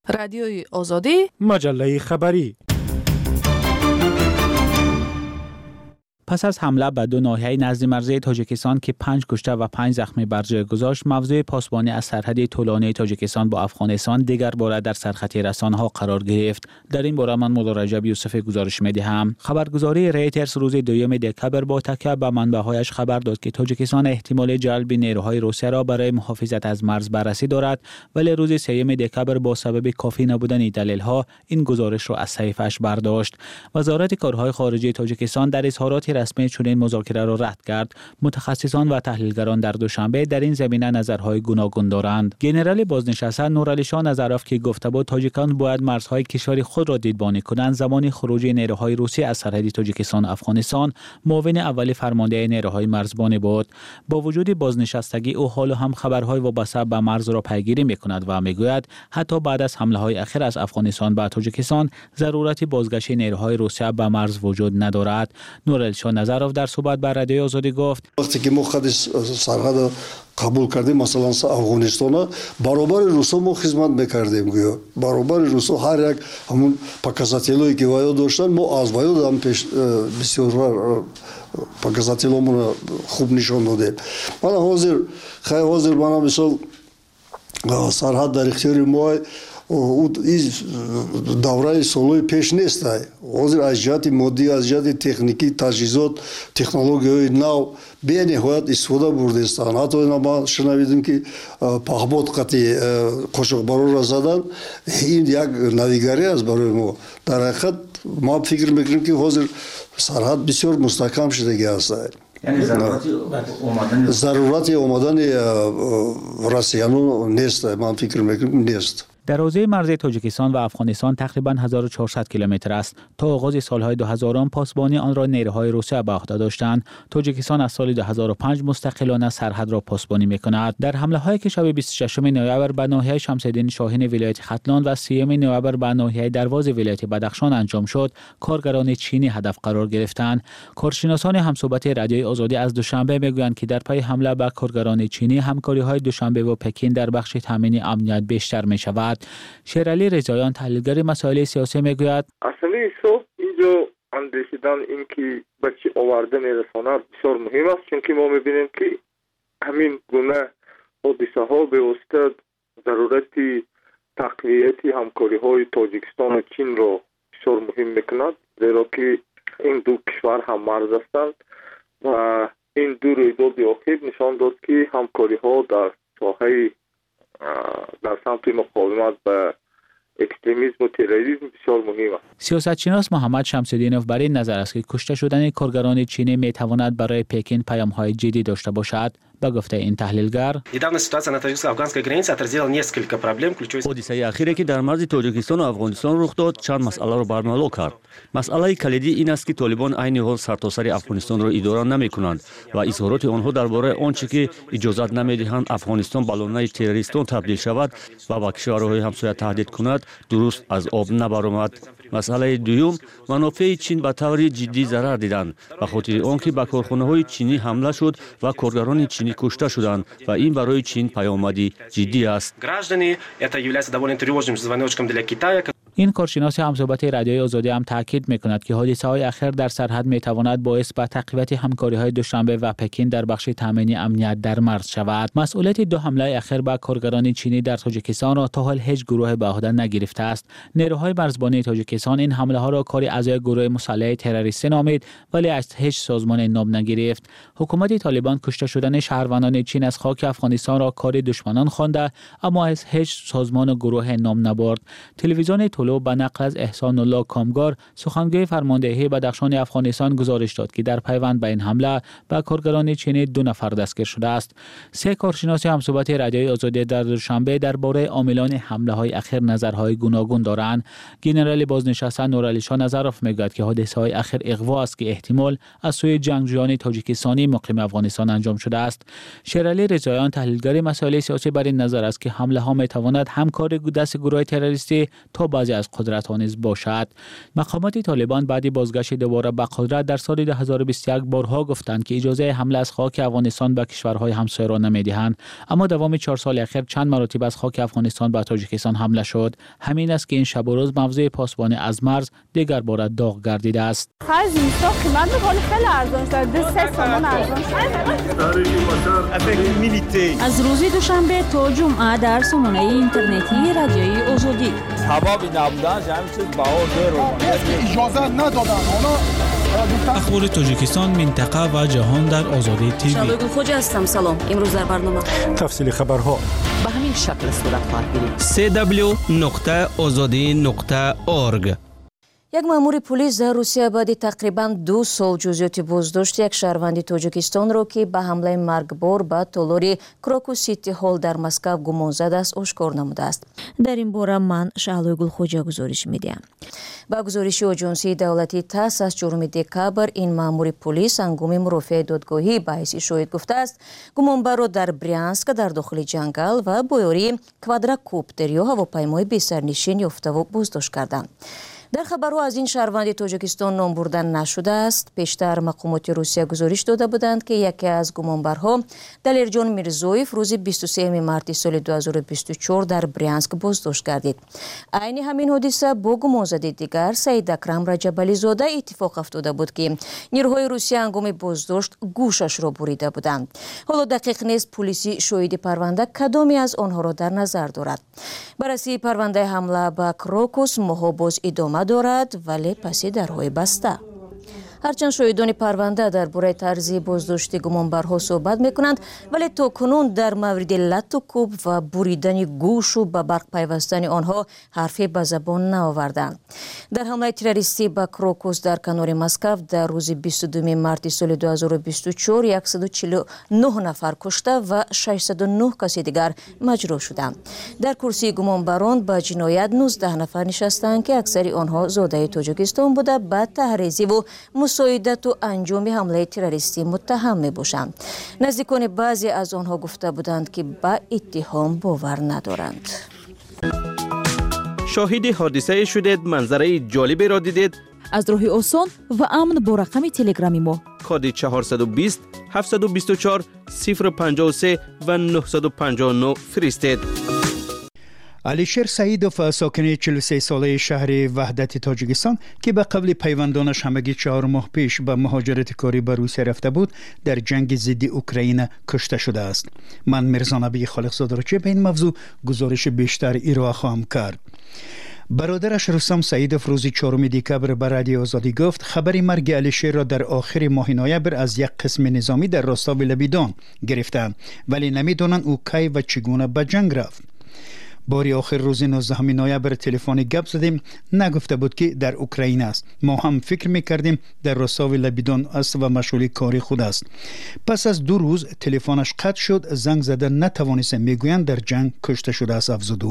رادیوی آزادی، مجله خبری. پس از حمله به دو ناحیه نزد مرزی تاجیکستان که 5 کشته و 5 زخمی بر جای گذاشت، موضوع پاسبانی از سرحد طولانی تاجیکستان با افغانستان دیگر باره در سرخط رسانه‌ها قرار گرفت. در این باره من مولا رجب یوسف گزارش می‌دهم. خبرگزاری ریترز روز 2 دکبر با تکیه به منبع‌هایش خبر داد که تاجیکستان احتمال جلب نیروهای روسیه را برای محافظت از مرز بررسی دارد، ولی روز 3 دکبر با سبب کافی نبودن دلایل‌ها این گزارش را از صحیفه‌اش برداشت. وزارت کارهای خارجه تاجیکستان در اظهارات رسمی چنین مذاکره را رد کرد. متخصصان و تحلیلگران در دوشنبه در این زمینه نظرهای گوناگون دارند. ژنرال بازنشسته نورعلی شاه نظرافت که گفته بود تاجیکان باید مرزهای کشور خود را دیدبانی کنند، زمان خروج نیروهای روسی از سرحد تاجیکستان افغانستان معاون اول فرمانده نیروهای مرزبانی بود. با وجود بازنشستگی او حال هم خبرهای وابسته به مرز را پیگیری می‌کند و می‌گوید حتی بعد از حمله‌های اخیر از افغانستان به تاجیکستان ضرورت بازگشت نیروهای روسیه به مرز وجود ندارد. نورعلی شاه نظرافت در صحبت با رادیوی آزادی گفت وقتی که ما خط سرحد قبول کردیم، مثلا افغانستان برابر روسا ما خدمت میکردیم، گویا برابر روسا هر یک همون показателی که وایو داشتن ما از وایو هم بسیار показателامون خوب نشون دادیم. من حاضر من مثلا سرحد در اختیار ما این دوره سالهای پیش نیست. حاضر از جهت مادی، از جهت تکنیکی، تجهیزات، تکنولوژی نو به نهایت استفاده برده استند. حتی ما شنیدیم که پهباد قطعی قاشقبارو را زدن. این یک نویگری است برای ما. در حقیقت ما فکر میکنیم که حاضر سرحد بسیار مستحکم شده است. یعنی ضرورت اومدن روسیانو نیست. من فکر میکنم نیست. در حوزه مرزی تاجیکستان و افغانستان تقریباً 1400 کیلومتر است. تا آغاز سالهای 2000 پاسبانی آن را نیروهای روسیه به عهده داشتند. تاجیکستان از سال 2005 مستقلانه سرحد را پاسبانی می‌کند. در حمله‌هایی که شب 26 نوامبر به ناحیه شمس‌الدین شاهین ولایت ختلان و 30 نوامبر به ناحیه درواز ولایت بدخشان انجام شد، کارگران چینی هدف قرار گرفتند. کارشناسان همصحبت رادیوی آزادی از دوشنبه می‌گویند که در پی حمله به کارگران چینی همکاری‌های دوشنبه و پکین در بخش تامین امنیت بیشتر می‌شود. شیرعلی رضاییان تحلیلگر مسائل سیاسی میگوید اصلی صبح اینجا اندیشیدن این که به چی آورده میرساند بسیار مهم است، چون که ما میبینیم که همین گونه حادثه ها به واسطه ضرورت تقویت همکاری های تاجیکستان و چین را بسیار مهم میکند، زیرا که این دو کشور هم مرز هستند و این دو رویداد اخیر نشان داد که همکاری ها در ساحه در سمت مقاومت به اکستریمیسم و تروریسم بسیار مهم است. سیاستشناس محمد شمس‌الدینوف بر این نظر است که کشته شدن کارگران چینی میتواند برای پکین پیام‌های جدی داشته باشد. به گفته این تحلیلگر، حادثه اخیری که در مرز تاجیکستان و افغانستان رخ داد چند مسئله را برملا کرد. مسئله کلیدی این است که طالبان عین حال سرتاسر افغانستان را اداره نمی‌کنند و اظهارات آنها درباره آنچه که اجازت نمی‌دهند افغانستان به لانه تروریستان تبدیل شود و به کشورهای همسایه تهدید کند درست از آب نبرآمد. مسئله دوم، منافع چین به طور جدی ضرر دیدند به خاطر آنکه به کارخانه‌های چینی حمله شد و کارگران چینی کشته شدند و این برای چین پیامدی جدی است. این کارشناس همصحبت رادیوی آزادی هم تاکید می‌کند که حادثه‌های اخیر در سرحد می‌تواند باعث به تقویت همکاری‌های دوشنبه و پکین در بخش تامین امنیت در مرز شود. مسئولیت دو حمله اخیر به کارگران چینی در تاجیکستان را تا حال هیچ گروه به عهده نگرفته است. نیروهای مرزبانی تاجیکستان این حمله‌ها را کاری اعضای گروه مسلح تروریستی نامید، ولی از هیچ سازمان نام نگرفت. حکومت طالبان کشته شدن شهروندان چین از خاک افغانستان را کار دشمنان خوانده، اما از هیچ سازمان و گروه نام نبرد. تلویزیون طلوع به نقل از احسان الله کامگار سخنگوی فرماندهی بدخشان افغانستان گزارش داد که در پیوند به این حمله به کارگران چینی 2 نفر دستگیر شده است. 3 کارشناس همصحبت رادیوی آزادی در دوشنبه درباره عاملان حمله‌های اخیر نظرهای گوناگون دارند. ژنرال بازنشسته نورعلی شاه نظرافت میگوید که حادثه‌های اخیر اغوا است که احتمال از سوی جنگجویان تاجیکستانی مقیم افغانستان انجام شده است. شیرعلی رضاییان تحلیلگر مسائل سیاسی بر این نظر است که حمله ها میتواند همکاری دست گروه تروریستی تا بعضی از قدرت آنیز باشد. مقامات طالبان بعد بازگشت دوباره به قدرت در سال 2021 بارها گفتند که اجازه حمله از خاک افغانستان به کشورهای همسایه را نمیدهند، اما دوام 4 سال اخیر چند مراتب از خاک افغانستان به تاجیکستان حمله شد. همین است که این شب و روز موضوع پاسبانی از مرز دیگر بار داغ گردیده است. از روز دوشنبه تا جمعه در سامانه اینترنتی رادیوی آزادی اخبار تاجیکستان، منطقه و جهان در آزادی تیوی. شادو خوجا هستم. سلام. امروز در برنامه تفصیل خبرها به همین شکل صورت خواهد گرفت. www.azadi.org. یک مأمور پلیس در روسیه بعد تقریباً 2 سال جزئیات بازداشت یک شهروند تاجیکستان را که به حمله مرگبار به تالار کراکوس سیتی هال در مسکو گمان زده است آشکار نموده است. در این باره من شعلوی گلخوجا گزارش میدهم. با گزارش آژانسی دولتی تاس از 4 دکامبر این مأمور پلیس هنگام مرافعه دادگاهی به حیث شاهد گفته است گمانبر را در برянسک در داخل جنگل و با یاری کوادراکوپتر یا هواپیمای بی سرنشین یافته و بازداشت کردند. در خبرها از این شهروند تاجیکستان نام بردن نشده است. پیشتر مقامات روسیه گزارش داده بودند که یکی از گمانبرها دلیرجان میرزویف روز 23 مارس سال 2024 در برянسک بازداشت گردید. عین همین حادثه با گمانزده دیگر سعید اکرم رجبالی زاده اتفاق افتاده بود که نیروهای روسیه هنگام بازداشت گوشش را بریده بودند. حالا دقیق نیست پلیسی شاهد پرونده کدامی از آنها را در نظر دارد. بررسی پرونده حمله به کراکوس ماها باز ادامه دارد ولی پسی درهای بسته. هرچند شاهدان پرونده درباره طرز بازداشت گمانبرها صحبت میکنند ولی تاکنون در مورد لط و کوب و بریدن گوش و به برق پیوستن آنها حرفی به زبان نآوردند. در حمله تروریستی به کراکوس در کنار مسکو در روز 22 مارس سال 2024 149 نفر کشته و 609 کسی دیگر مجروح شدند. در کرسی گمانبران به جنایت 19 نفر نشستند که اکثر آنها زاده تاجیکستان بوده به تحریضی و مساعدت و انجام حمله تروریستی متهم می باشند. نزدیکان بعضی از آنها گفته بودند که به اتهام باور ندارند. شاهد حادثه شدید، منظره جالبی را دیدید؟ از راه آسان و امن با رقم تلگرامی ما کد 420 724 053 و 959 فرستید. علیشیر سعیدوف ساکن 43 ساله شهر وحدت تاجیکستان که به قبل پیوندانش همگی 4 ماه پیش به مهاجرت کاری به روسیه رفته بود در جنگ ضد اوکراین کشته شده است. من میرزا نبی خالقزاده را به این موضوع گزارش بیشتر ارائه خواهم کرد. برادرش رستم سعیدوف روز 4 دکامبر به رادیو آزادی گفت خبر مرگ علیشیر را در آخر ماه نوامبر از یک قسم نظامی در راستاو لبیدان گرفتند ولی نمیدانند او کی و چگونه به جنگ رفت. باری آخر روز 19 نوامبر تلفنی گپ زدیم، نگفته بود که در اوکراین است. ما هم فکر میکردیم در راستاو لبیدان است و مشغول کاری خود است. پس از 2 روز تلفنش قطع شد، زنگ زده نتوانست، میگویند در جنگ کشته شده است افزود.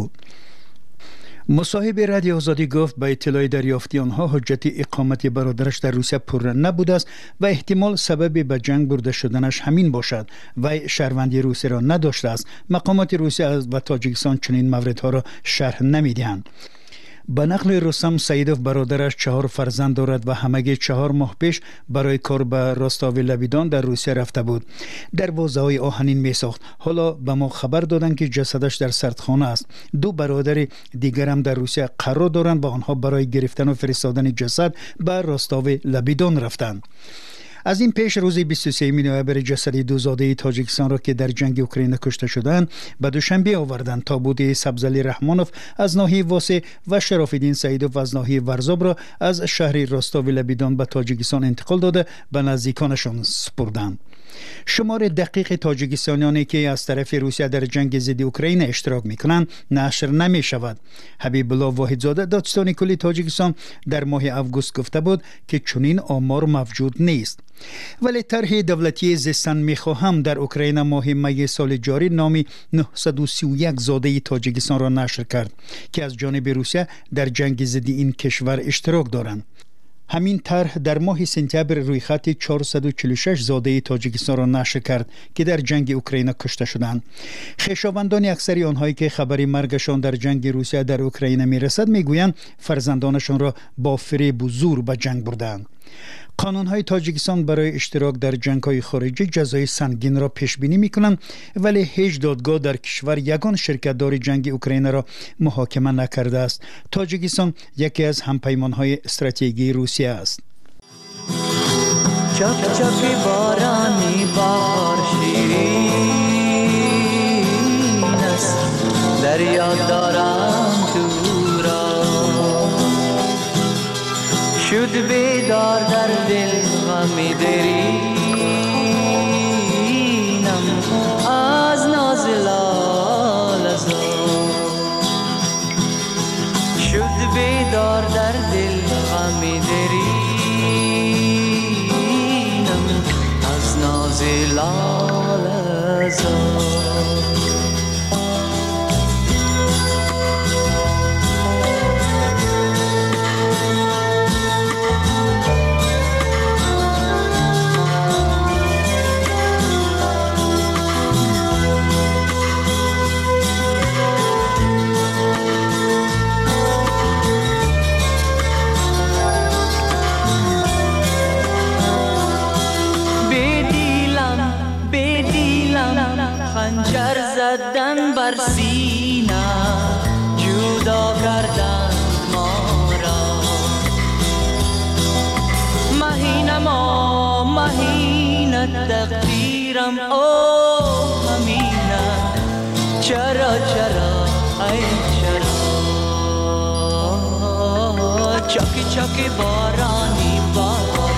مصاحب رادیو آزادی گفت به اطلاع دریافتی آنها حجت اقامت برادرش در روسیه پر نبوده است و احتمال سبب به جنگ برده شدنش همین باشد و شهروندی روسیه را نداشته است. مقامات روسیه و تاجیکستان چنین موردها را شرح نمیدهند. به نقل رستم سعیدوف برادرش 4 فرزند دارد و همگی 4 ماه پیش برای کار به راستاو لبیدان در روسیه رفته بود. دروازه‌های آهنین می‌ساخت. حالا به ما خبر دادند که جسدش در سردخانه است. 2 برادر دیگر هم در روسیه قرار دارند و آنها برای گرفتن و فرستادن جسد به راستاو لبیدان رفتند. از این پیش روز 23 نوامبر جسد 2 زاده تاجیکستان را که در جنگ اوکراین کشته شدند به دوشنبه آوردند. تابوت سبزعلی رحمانوف از ناحیه واسه و شراف‌الدین سعیدوف از ناحیه ورزاب را از شهر راستاو لبیدان به تاجیکستان انتقال داده به نزدیکانشان سپردند. شمار دقیق تاجیکستانیانی که از طرف روسیه در جنگ ضد اوکراین اشتراک میکنند نشر نمی شود. حبیب الله واحدزاده دادستان کلی تاجیکستان در ماه اوگوست گفته بود که چنین آمار موجود نیست. ولی طرح دولتی زیستن میخواهم در اوکراین ماه می سال جاری نامی 931 زاده تاجیکستان را نشر کرد که از جانب روسیه در جنگ ضد این کشور اشتراک دارند. همین طرح در ماه سپتامبر روی خط 446 زاده تاجیکستان را نشر کرد که در جنگ اوکراین کشته شدند. خویشاوندان اکثری آنهایی که خبر مرگشان در جنگ روسیه در اوکراین میرسد میگویند فرزندانشان را با فریب و زور به جنگ بردند. قانون‌های تاجیکستان برای اشتراک در جنگ‌های خارجی جزای سنگین را پیش بینی می‌کنند، ولی هیچ دادگاه در کشور یگان شرکت‌دار جنگ اوکراین را محاکمه نکرده است. تاجیکستان یکی از همپیمان‌های استراتژیکی روسیه است. چک چک بارانی بهار شیرین است، دریا دارم تو را شد بیدار در دل غم درینم از ناز لاله زار شد بیدار در دل غم درینم از ناز لاله زار خنجر زدن بر سینه جدا کردن ما را مهینه تقدیرم او همینه چرا ای چرا چاکی چاکی بارانی بهار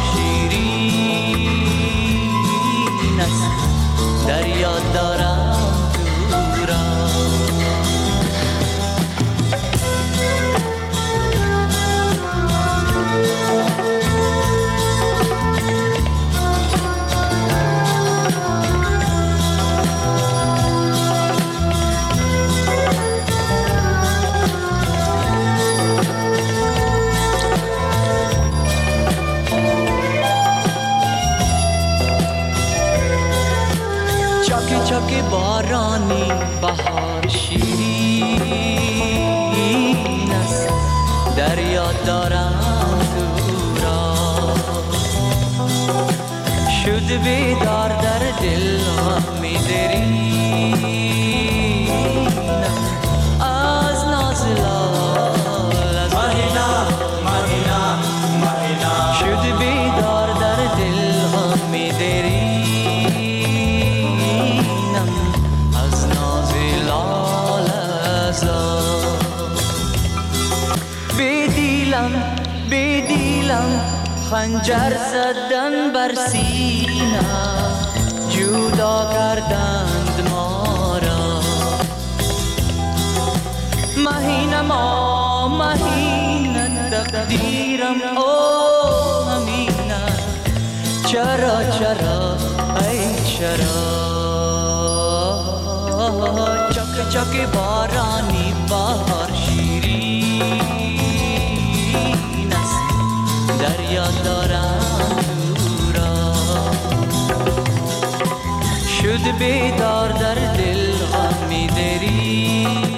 شیرین است دریا دارم تو را چاکی بارانی بهار شیرین است دریا دارم تو را شد بیدار در دل غم درینم از ناز لاله مهینه شد بیدار در دل غم درینم بدیلم خنجر زدن بر سینه جدا کردند ما را مهینه تقدیرم او همینه چرا ای چرا چک چک بارانی بهار شیرین است دریا دارم تو را شد بیدار در دل غم درین.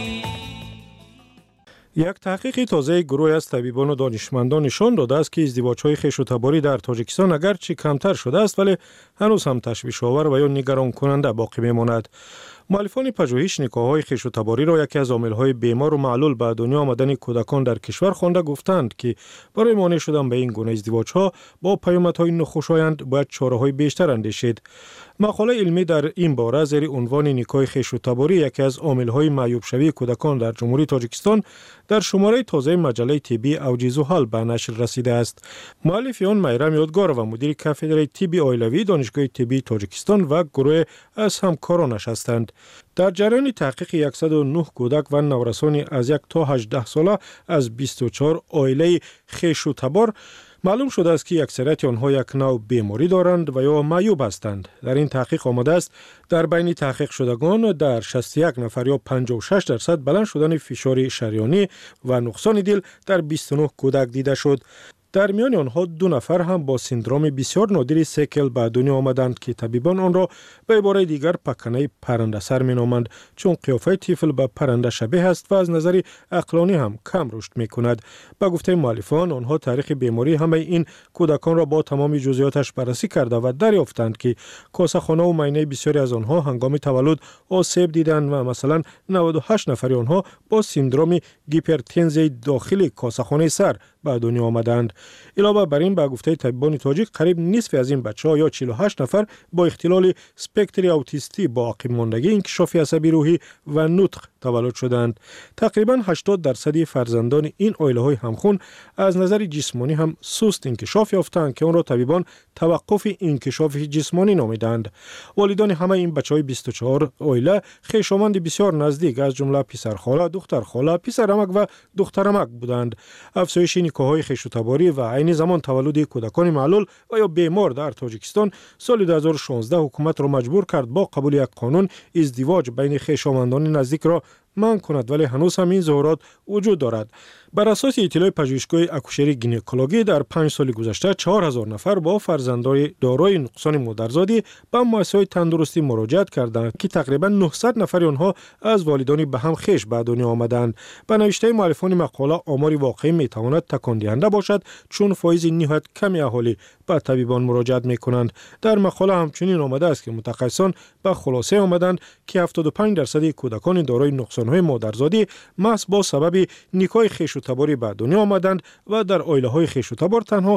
یک تحقیق تازه گروه از طبیبان و دانشمندان نشان داده است که ازدواج‌های خویش‌وتباری در تاجیکستان اگرچه کمتر شده است ولی هنوز هم تشویش‌آور و یا نگران کننده باقی می‌ماند. مؤلفان پژوهش نکاح‌های خویش‌وتباری را یکی از عامل‌های بیمار و معلول به دنیا آمدن کودکان در کشور خوانده گفتند که برای مانع شدن به این گونه ازدواج‌ها با پیامدهای ناخوشایند باید چاره‌های بیشتر اندیشید. مقاله علمی در این باره زیر عنوان نکاح خویش‌وتباری یکی از عامل‌های معیوب شوی کودکان در جمهوری تاجیکستان در شماره تازه مجله طبی اوج زحل به نشر رسیده است. مؤلف آن میرم یادگار و مدیر کافدرای طب عائلوی دانشگاه طبی تاجیکستان و گروه از همکارانش هستند. در جریان تحقیق 109 کودک و نورسان از 1 تا 18 ساله از 24 عائله خویش‌وتبار معلوم شده است که اکثریت آنها یک نوع بیماری دارند و یا معیوب هستند. در این تحقیق آمده است در بین تحقیق شدگان در 61 نفر یا 56% بلند شدن فشار شریانی و نقصان دل در 29 کودک دیده شد. در میان آنها 2 نفر هم با سندروم بسیار نادری سیکل به دنیا آمدند که طبیبان آن را به عباره دیگر پکنه پرنده سر می‌نامند، چون قیافه طفل به پرنده شبیه است و از نظر عقلانی هم کم رشد می‌کند. به گفته مؤلفان، آنها تاریخ بیماری همه این کودکان را با تمام جزئیاتش بررسی کرده و دریافتند که کاسه‌خانه و معاینه بسیاری از آنها هنگام تولد آسیب دیدند و مثلا 98 نفر آنها با سندروم هیپرتنزی داخل کاسه‌خانه سر به دنیا آمدند. علاوه بر این، به گفته طبیبان تاجیک، قریب نصف از این بچه‌ها یا 48 نفر با اختلال اسپکتر اوتیستی با عقب ماندگی انکشاف عصبی روحی و نطق تولد شدند. تقریبا 80% فرزندان این عائله‌های همخون از نظر جسمانی هم سست انکشاف یافتند که آن را طبیبان توقف انکشاف جسمانی نامیدند. والدان همه این بچه‌های 24 عائله خویشاوند بسیار نزدیک از جمله پسر خاله، دختر خاله، پسر عمک و دختر عمک بودند. افزایش نکاح‌های خویش‌وتباری و عین زمان تولد کودکان معلول و یا بیمار در تاجیکستان سال 2016 حکومت را مجبور کرد با قبول یک قانون ازدواج بین خویشاوندان نزدیک را منع کند، ولی هنوز هم این ظاهرات وجود دارد. بر اساس اطلاع پژوهشگاه اکوشری گینکولوژی در 5 سال گذشته 4000 نفر با فرزندان دارای نقصان مادرزادی به مؤسسه‌های تندرستی مراجعت کردند که تقریبا 900 نفر آنها از والدان به هم خویش به دنیا آمدند. به نوشته مؤلفان مقاله، آمار واقعی میتواند تکان دهنده باشد، چون فایز نهایت کمی اهالی به طبیبان مراجعت میکنند. در مقاله همچنین آمده است که متخصصان به خلاصه آمدند که 75% کودکان دارای نقصان‌های مادرزادی محض با سبب نکاح خویش‌وتباری به دنیا آمدند و در عائله‌های خویش‌وتبار تنها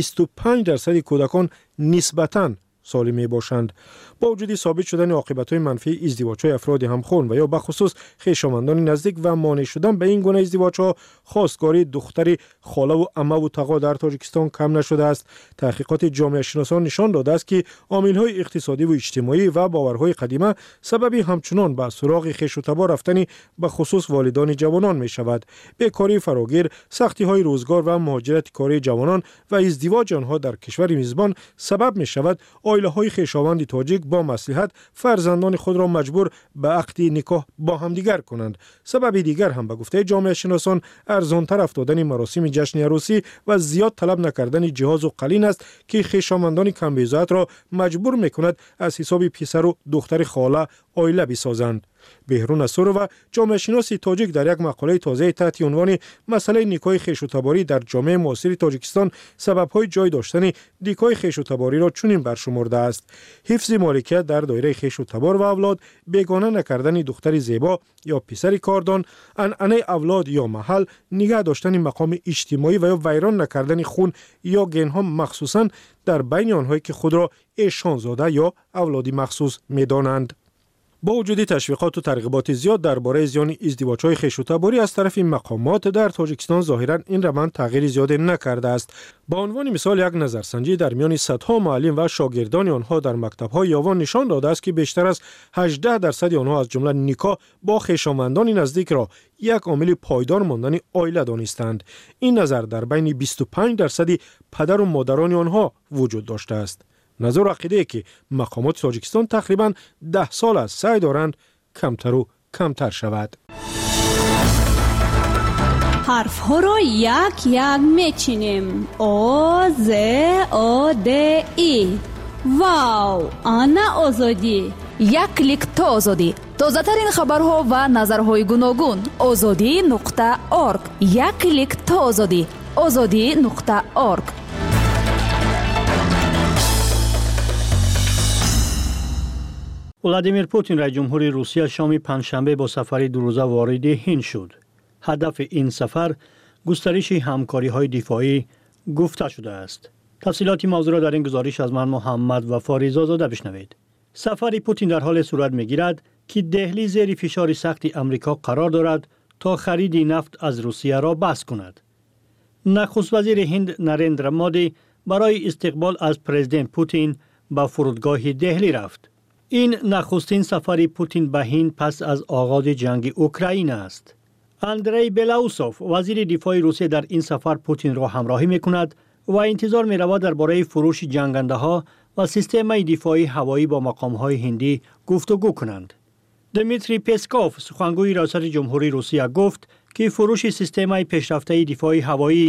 25% کودکان نسبتاً سالم می باشند. با وجود ثابت شدن عاقبت‌های منفی ازدواج‌های افراد همخون و یا به خصوص خویشاوندان نزدیک و مانع شدن به این گونه ازدواج‌ها، خواستگاری دختر خاله و عمه و تقا در تاجیکستان کم نشده است. تحقیقات جامعه شناسان نشان داده است که عامل‌های اقتصادی و اجتماعی و باورهای قدیمه سبب همچنان به سراغ خویش‌وتبار رفتن به خصوص والدان جوانان می شود. بیکاری فراگیر، سختی‌های روزگار و مهاجرت کاری جوانان و ازدواج آنها در کشور میزبان سبب می شود عائله‌های خویشاوند تاجیک با مصلحت فرزندان خود را مجبور به عقد نکاح با همدیگر کنند. سبب دیگر هم به گفته جامعه شناسان ارزان‌تر افتادن مراسم جشن عروسی و زیاد طلب نکردن جهاز و قلین است که خویشاوندان کم بضاعت را مجبور می‌کند از حساب پسر و دختر خاله عائله بسازند. بهرون اسورو، جامعه شناس تاجیک، در یک مقاله تازه تحت عنوان مسئله نکاح خویش‌وتباری در جامعه معاصر تاجیکستان سبب‌های جای داشتن نکاح خویش‌وتباری را چنین برشمرده است: حفظ مالکیت در دایره خویش‌وتبار و اولاد، بیگانه نکردن دختر زیبا یا پسر کاردان، عنعنه اولاد یا محل، نگه داشتن مقام اجتماعی و یا ویران نکردن خون یا گنها، مخصوصاً در بین آنهایی که خود را ایشانزاده یا اولادی مخصوص می‌دانند. با وجود تشویقات و ترغیبات زیاد درباره زیان ازدواج‌های خویش‌وتباری از طرف این مقامات، در تاجیکستان ظاهراً این روند تغییر زیادی نکرده است. با عنوان مثال، یک نظرسنجی در میان صدها معلم و شاگردان آنها در مکتب‌های یاوان نشان داده است که بیشتر از 18% آنها از جمله نکاح با خویشاوندان نزدیک را یک عامل پایدار ماندن عائله دانستند. این نظر در بین 25% پدر و مادران آنها وجود داشته است. نظر و عقیده که مقامات تاجیکستان تقریباً 10 سال از سعی دارند کمتر و کمتر شود. حرف ها را یک یک میچینیم. آ ز آ د ای. واو، آنا آزادی. یک کلیک تا آزادی. تازه ترین خبرها و نظرهای گوناگون. azadi.org. یک کلیک تا آزادی. azadi.org. ولادیمیر پوتین رئیس جمهور روسیه شام پنجشنبه با سفری 2 روزه وارد هند شد. هدف این سفر گسترش همکاری‌های دفاعی گفته شده است. تفصیلات موضوع را در این گزارش از من محمد وفا رضازاده بشنوید. سفر پوتین در حال صورت می‌گیرد که دهلی زیر فشار سخت آمریکا قرار دارد تا خرید نفت از روسیه را بس کند. نخست وزیر هند نریندرا مودی برای استقبال از پرزیدنت پوتین به فرودگاه دهلی رفت. این نخستین سفر پوتین به هند پس از آغاز جنگ اوکراین است. اندری بلاوسوف وزیر دفاع روسیه در این سفر پوتین را همراهی می‌کند و انتظار می‌رود درباره فروش جنگنده‌ها و سیستم دفاعی هوایی با مقام‌های هندی گفتگو کنند. دمیتری پسکوف سخنگوی ریاست جمهوری روسیه گفت که فروش سیستم پیشرفته دفاعی هوایی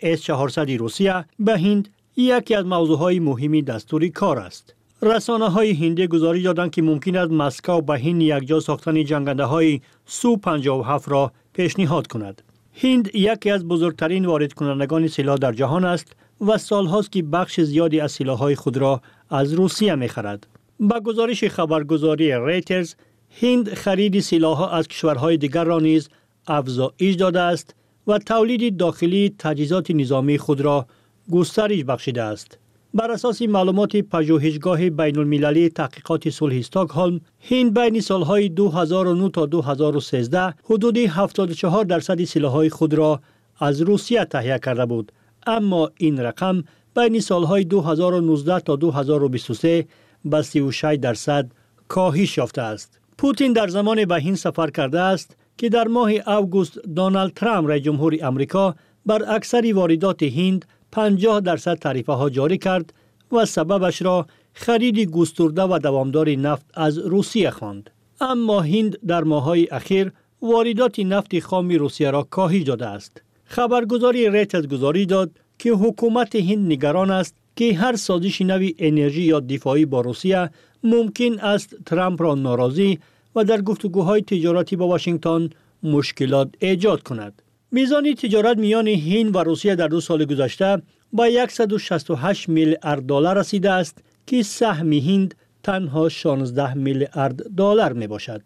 S-400 روسیه به هند یکی از موضوعهای مهمی دستور کار است. رسانه‌های هندی گزارش دادند که ممکن است مسکو به هند یکجا ساختن جنگنده‌های سو-57 را پیشنهاد کند. هند یکی از بزرگترین وارد کنندگان سلاح در جهان است و سالهاست که بخش زیادی از سلاح‌های خود را از روسیه می‌خرد. با گزارش خبرگزاری ریترز، هند خرید سلاح‌ها از کشورهای دیگر را نیز افزایش داده است و تولید داخلی تجهیزات نظامی خود را گسترش بخشیده است. بر اساس معلومات پژوهشگاه بین‌المللی تحقیقات صلح استکهلم، هند بین سالهای 2009 تا 2013 حدود 74% سلاح‌های خود را از روسیه تهیه کرده بود، اما این رقم بین سالهای 2019 تا 2023 به 36% کاهش یافته است. پوتین در زمان به هند سفر کرده است که در ماه اوگوست دونالد ترامپ رئیس جمهور آمریکا بر اکثر واردات هند 50% تعرفه ها جاری کرد و سببش را خرید گسترده و دوامدار نفت از روسیه خواند. اما هند در ماه‌های اخیر واردات نفت خام روسیه را کاهش داده است. خبرگزاری ریترز گزارش داد که حکومت هند نگران است که هر سازش نوی انرژی یا دفاعی با روسیه ممکن است ترامپ را ناراضی و در گفتگوهای تجارتی با واشنگتن مشکلات ایجاد کند. میزان تجارت میان هند و روسیه در 2 سال گذشته با 168 میلیارد دلار رسیده است که سهم هند تنها 16 میلیارد دلار می باشد.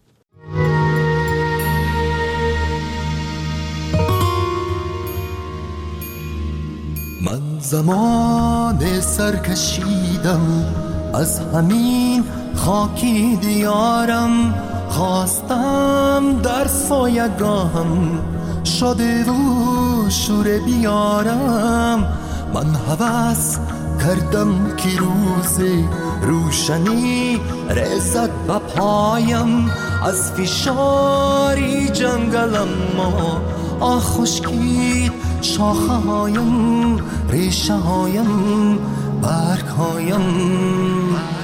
من زمان سرکشیدم از همین خاکی دیارم، خواستم در سایگاهم شده و شور بیارم. من هوس کردم که روز روشنی رسد به پایم، از فشاری جنگلم ما خشکید شاخه هایم، ریشه هایم، برگ هایم.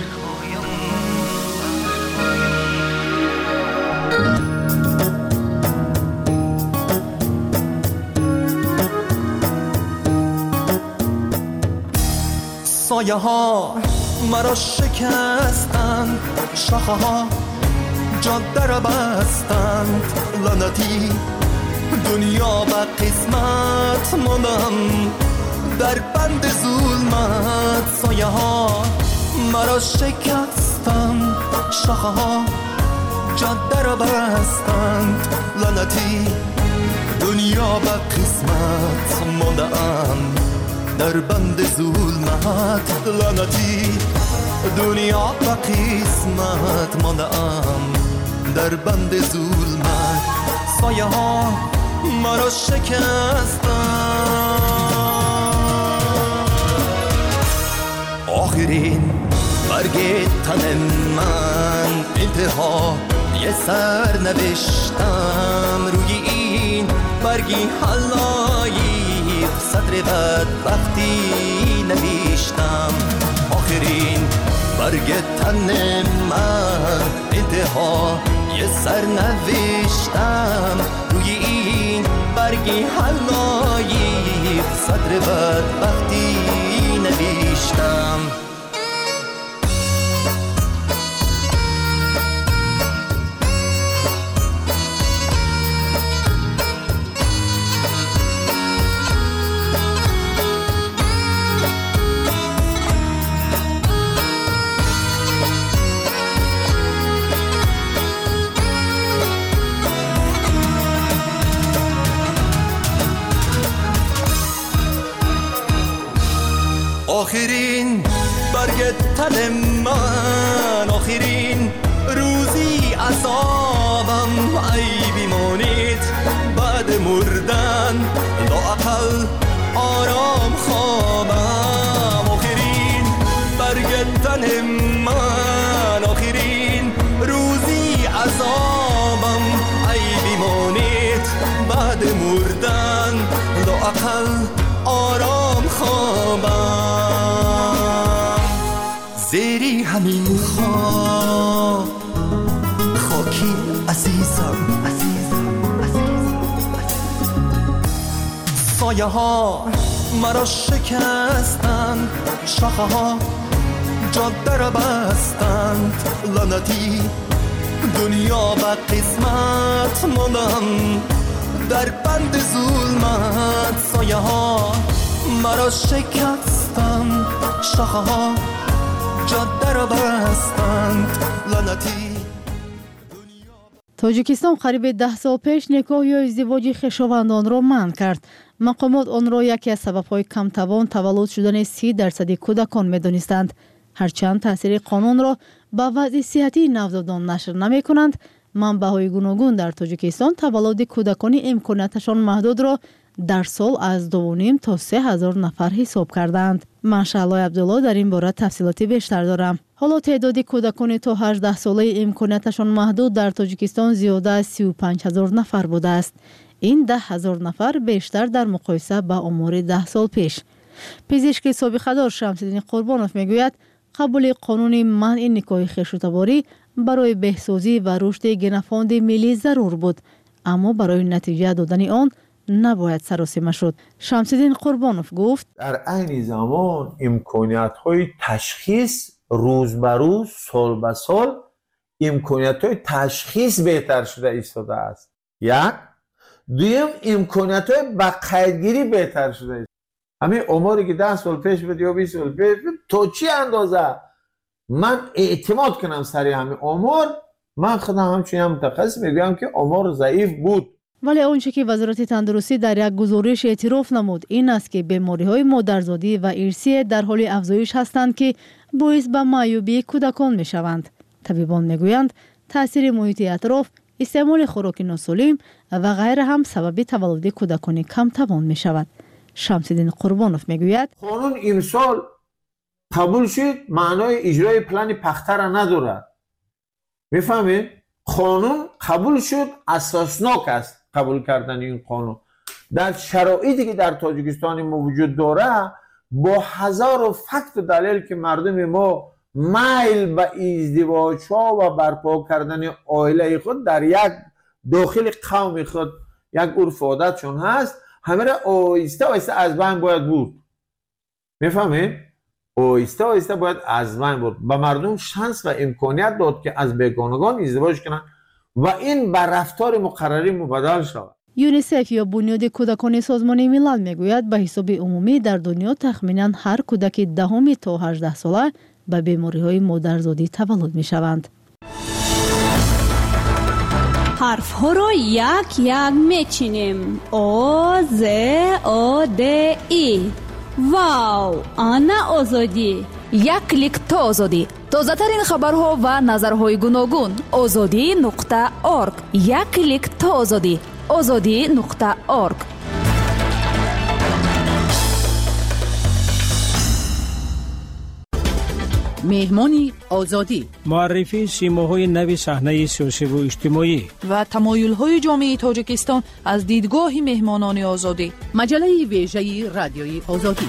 سایه ها مرا شکستند، شاخه ها جاده را بستند، لعنتی دنیا به قسمت ماندم در بند ظلمت. سایه ها مرا شکستند، شاخه ها جاده را بستند، لعنتی دنیا به قسمت ماندم در بند ظلمت. لعنتی دنیا به قسمت ماندم در بند ظلمت. سایه ها مرا شکستند. آخرین برگ تن من انتها یه سر نوشتم، روی این برگی حلایی صدر بدبختی نوشتم. آخرین برگ تن من انتها یه سر نوشتم، روی این برگی حلایی صدر بدبختی نوشتم. آخرین برگ تن من، آخرین روزی عذابم، ای بیمانید بعد مردن لااقل آرام خوابم. آخرین برگ تن من، آخرین روزی عذابم، ای بیمانید بعد مردن لااقل آرام خوابم. زیری همین خواب خاکی عزیزم، سایه ها مرا شکستند، شاخه ها جاده را بستند، لعنتی دنیا و قسمت ماندم در بند ظلمت. سایه ها مرا شکستند، شاخه ها جاده را بستند، لعنتی. تاجیکستان قریب 10 سال پیش نکاح یا ازدواج خویشاوندان را منع کرد. مقامات آن را یکی از سبب‌های کمتوان تولد شدن 30% کودکان می‌دانستند. هرچند تاثیر قانون را به وضع صحتی نوزادان نشر نمی‌کنند، منبع‌های گوناگون در تاجیکستان تولد کودکان امکاناتشان محدود را در سال از 2.5 تا 3,000 نفر حساب کردند. ماشاءالله عبدالله در این باره تفصیلاتی بیشتر دارم. حالا تعداد کودکان تا 18 ساله امکاناتشان محدود در تاجیکستان زیاده از 35,000 نفر بوده است. این 10,000 نفر بیشتر در مقایسه با امور 10 سال پیش. پزشک سابقه‌دار شمس‌الدین قربانوف میگوید قبول قانون منع نکاح خویشاوندی برای بهسازی و رشد گنفاند ملی ضرور بود، اما برای نتیجه دادن آن نباید سراسیمه شد. شمس‌الدین قربانوف گفت در عین زمان امکانیت‌های تشخیص روز به روز، سال به سال امکانیت‌های تشخیص بهتر شده ایستاده است. یک دویم امکانیت‌های با قیدگیری بهتر شده است. همین عمری که 10 سال پیش بود یا 20 سال پیش بود، تا چی اندازه من اعتماد کنم سری همین عمر، من خودم همچنین متخصص میگم که عمر ضعیف بود. ولی آنچه که وزارت تندرستی در یک گزارش اعتراف نمود این است که بیماری‌های مادرزادی و ارثی در حال افزایش هستند که باعث به معیوبی کودکان می‌شوند. طبیبان میگویند تاثیر محیط اطراف، استعمال خوراک ناسالم و غیره هم سبب تولد کودکان کم توان می‌شود. شمس‌الدین قربانوف میگوید قانون امسال قبول شد، معنای اجرای پلان پخته را ندارد. میفهمید؟ قانون قبول شد، اساسناک است قبول کردن این قانون. در شرایطی که در تاجیکستان ما وجود داره، با هزار فکت و دلیل که مردم ما میل به ازدواج ها و برپا کردن عائله خود در یک داخل قوم خود یک عرف عادتشون هست، همه را آهسته آهسته از بین باید بود. میفهمید؟ آهسته آهسته باید از بین بود. به مردم شانس و امکانیت داد که از بیگانگان ازدواج کنند و این بر رفتار مقرری مبادل شود. یونیسف یا بنیاد کودکان سازمان ملل میگوید به حساب عمومی در دنیا تخمینا هر کودک 10 تا 18 ساله به بیماری‌های مادرزادی تولد میشوند. حرف ها را یک یک میچینیم. آ ز آ د ای. واو، آنا آزادی. یک کلیک تا آزادی. تازه ترین خبرها و نظرهای گوناگون. azadi.org. یک کلیک تا آزادی. azadi.org. مهمانی آزادی، معرفی سیماهای نوی صحنه سیاسی و اجتماعی و تمایل‌های جامعه تاجیکستان از دیدگاه مهمانان آزادی. مجله ویژه رادیوی آزادی.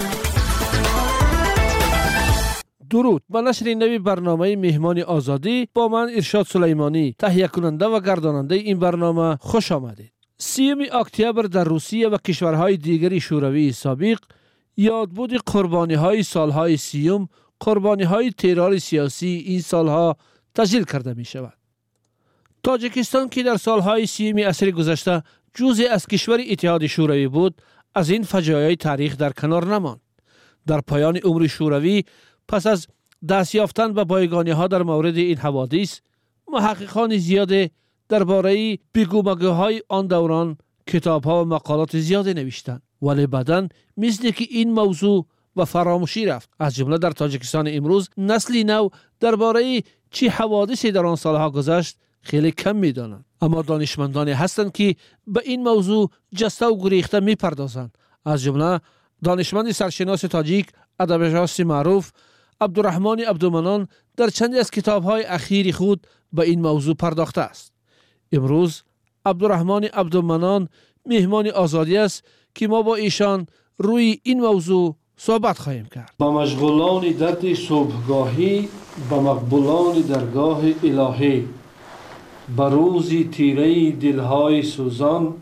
درود، با نشر نوی برنامه مهمان آزادی با من ارشاد سلیمانی، تهیه کننده و گرداننده این برنامه، خوش آمدید. 30 اکتبر در روسیه و کشورهای دیگری شوروی سابق یادبود قربانی‌های سالهای 30 قربانی‌های ترور سیاسی این سالها تسجیل کرده می شود. تاجیکستان که در سالهای 30 عصر گذشته جزء از کشور اتحاد شوروی بود، از این فجایع تاریخ در کنار نماند. در پایان عمر شوروی، پس از دست یافتن به بایگانی‌ها در مورد این حوادث، محققان زیاد درباره بگومگوهای آن دوران کتاب‌ها و مقالات زیاد نوشتند، ولی بعداً مثل که این موضوع و فراموشی رفت. از جمله در تاجیکستان امروز نسلی نو درباره چه حوادثی در آن سالها گذشت خیلی کم می‌دانند، اما دانشمندانی هستند که به این موضوع جسته و گریخته می‌پردازند. از جمله دانشمند سرشناس تاجیک، ادبیات معروف عبدالرحمن عبدالمنان در چندی از کتاب‌های اخیر خود به این موضوع پرداخته است. امروز عبدالرحمن عبدالمنان مهمان آزادی است که ما با ایشان روی این موضوع صحبت خواهیم کرد. با مشغولان درد صبحگاهی، با مقبولان درگاه الهی، با روزی تیره دلهای سوزان،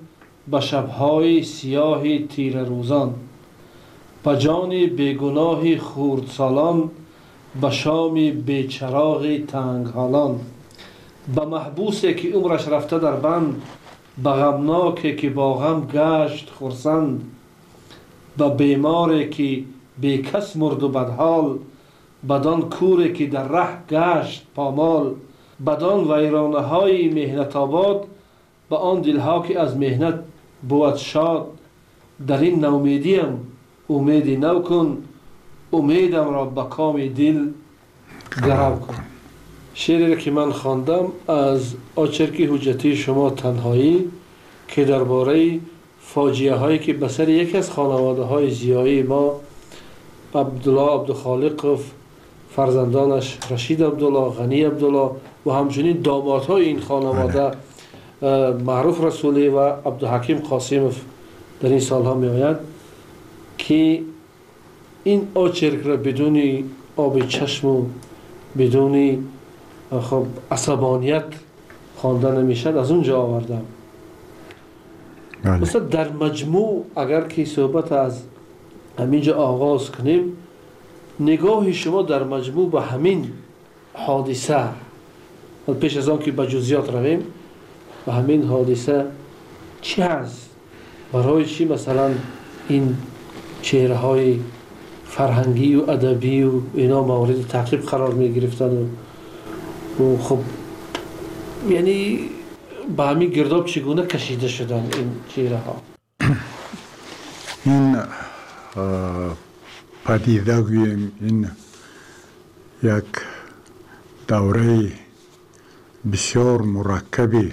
به شبهای سیاه تیره روزان، به جان بیگناه خردسالان، به شام بیچراغ تنگ حالان، به محبوسی که عمرش رفته در بند، به غمناکی که با غم گشت خرسند، به بیماری که بی کس مرد و بدحال، بدان کوری که در ره گشت پامال، بدان ویرانه های مهنت آباد، به آن دلها که از مهنت بود شاد. در این نومیدیم امیدی نو کن، امیدم را به کام دل گرو کن. شعری که من خواندم از آچرکی حجتی شما تنهایی که درباره فاجعه هایی که به سر یکی از خانواده های زیایی ما، عبدالله عبدالخالق و فرزندانش رشید عبدالله، غنی عبدالله و همچنین دامادهای این خانواده معروف رسولی و عبدالحکیم قاسمов در این سالها می آید که این آچرک را بدون آب چشم و بدون عصبانیت خوانده نمیشد، از اونجا آوردم. مثلا در مجموع اگر که صحبت از همینجا آغاز کنیم، نگاه شما در مجموع به همین حادثه، پیش از آن که به جزئیات رویم، به همین حادثه چی هست؟ برای چی مثلا این چهره های فرهنگی و ادبی و اینا مورد تعقیب قرار می گرفتن و خب یعنی به همین گرداب چگونه کشیده شدن این چهره ها؟ این پدیده گوییم این یک دوره بسیار مرکبی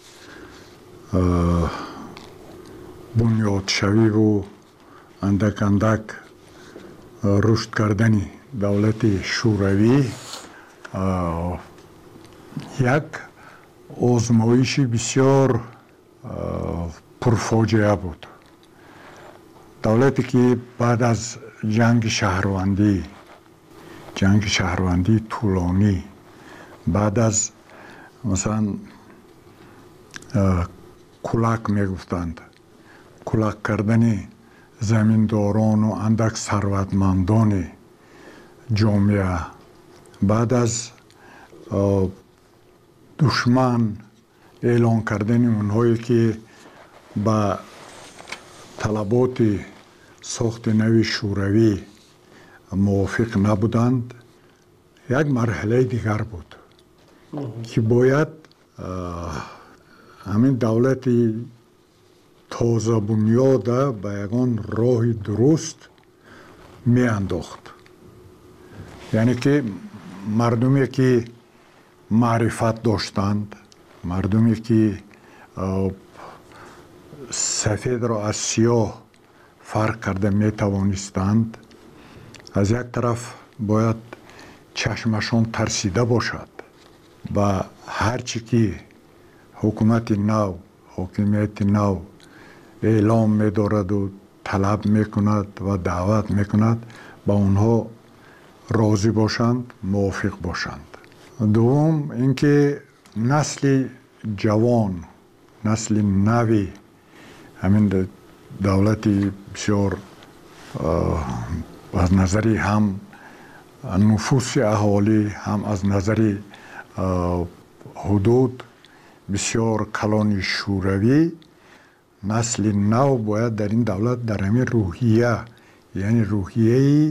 بنیاد شوی و اندک اندک رشد کردن دولت شوروی یک آزمایش بسیار پرفاجعه بود. دولتی که بعد از جنگ شهروندی طولانی، بعد از مثلا کلک میگفتند، کلک کردن زمینداران و اندک ثروتمندان جامعه، بعد از دشمن اعلان کردن اونهایی که با طلبات ساخت نوی شوروی موافق نبودند، یک مرحله دیگر بود که باید همین دولت تازه بنیاد به یگان راه درست می انداخت. یعنی که مردمی که معرفت داشتند، مردمی که سفید را از سیاه فرق کرده می توانستند، از یک طرف باید چشمشان ترسیده باشد و هرچی که حکومت نو، حاکمیت نو اعلام می دارد و طلب می کند و دعوت می کند با اونها راضی باشند، موافق باشند. دوم اینکه نسل جوان، نسل نوی همین دولت بسیار از نظری هم نفوس اهالی هم از نظری حدود بسیار کلان شوروی، نسل نو باید در این دولت در همین روحیه، یعنی روحیه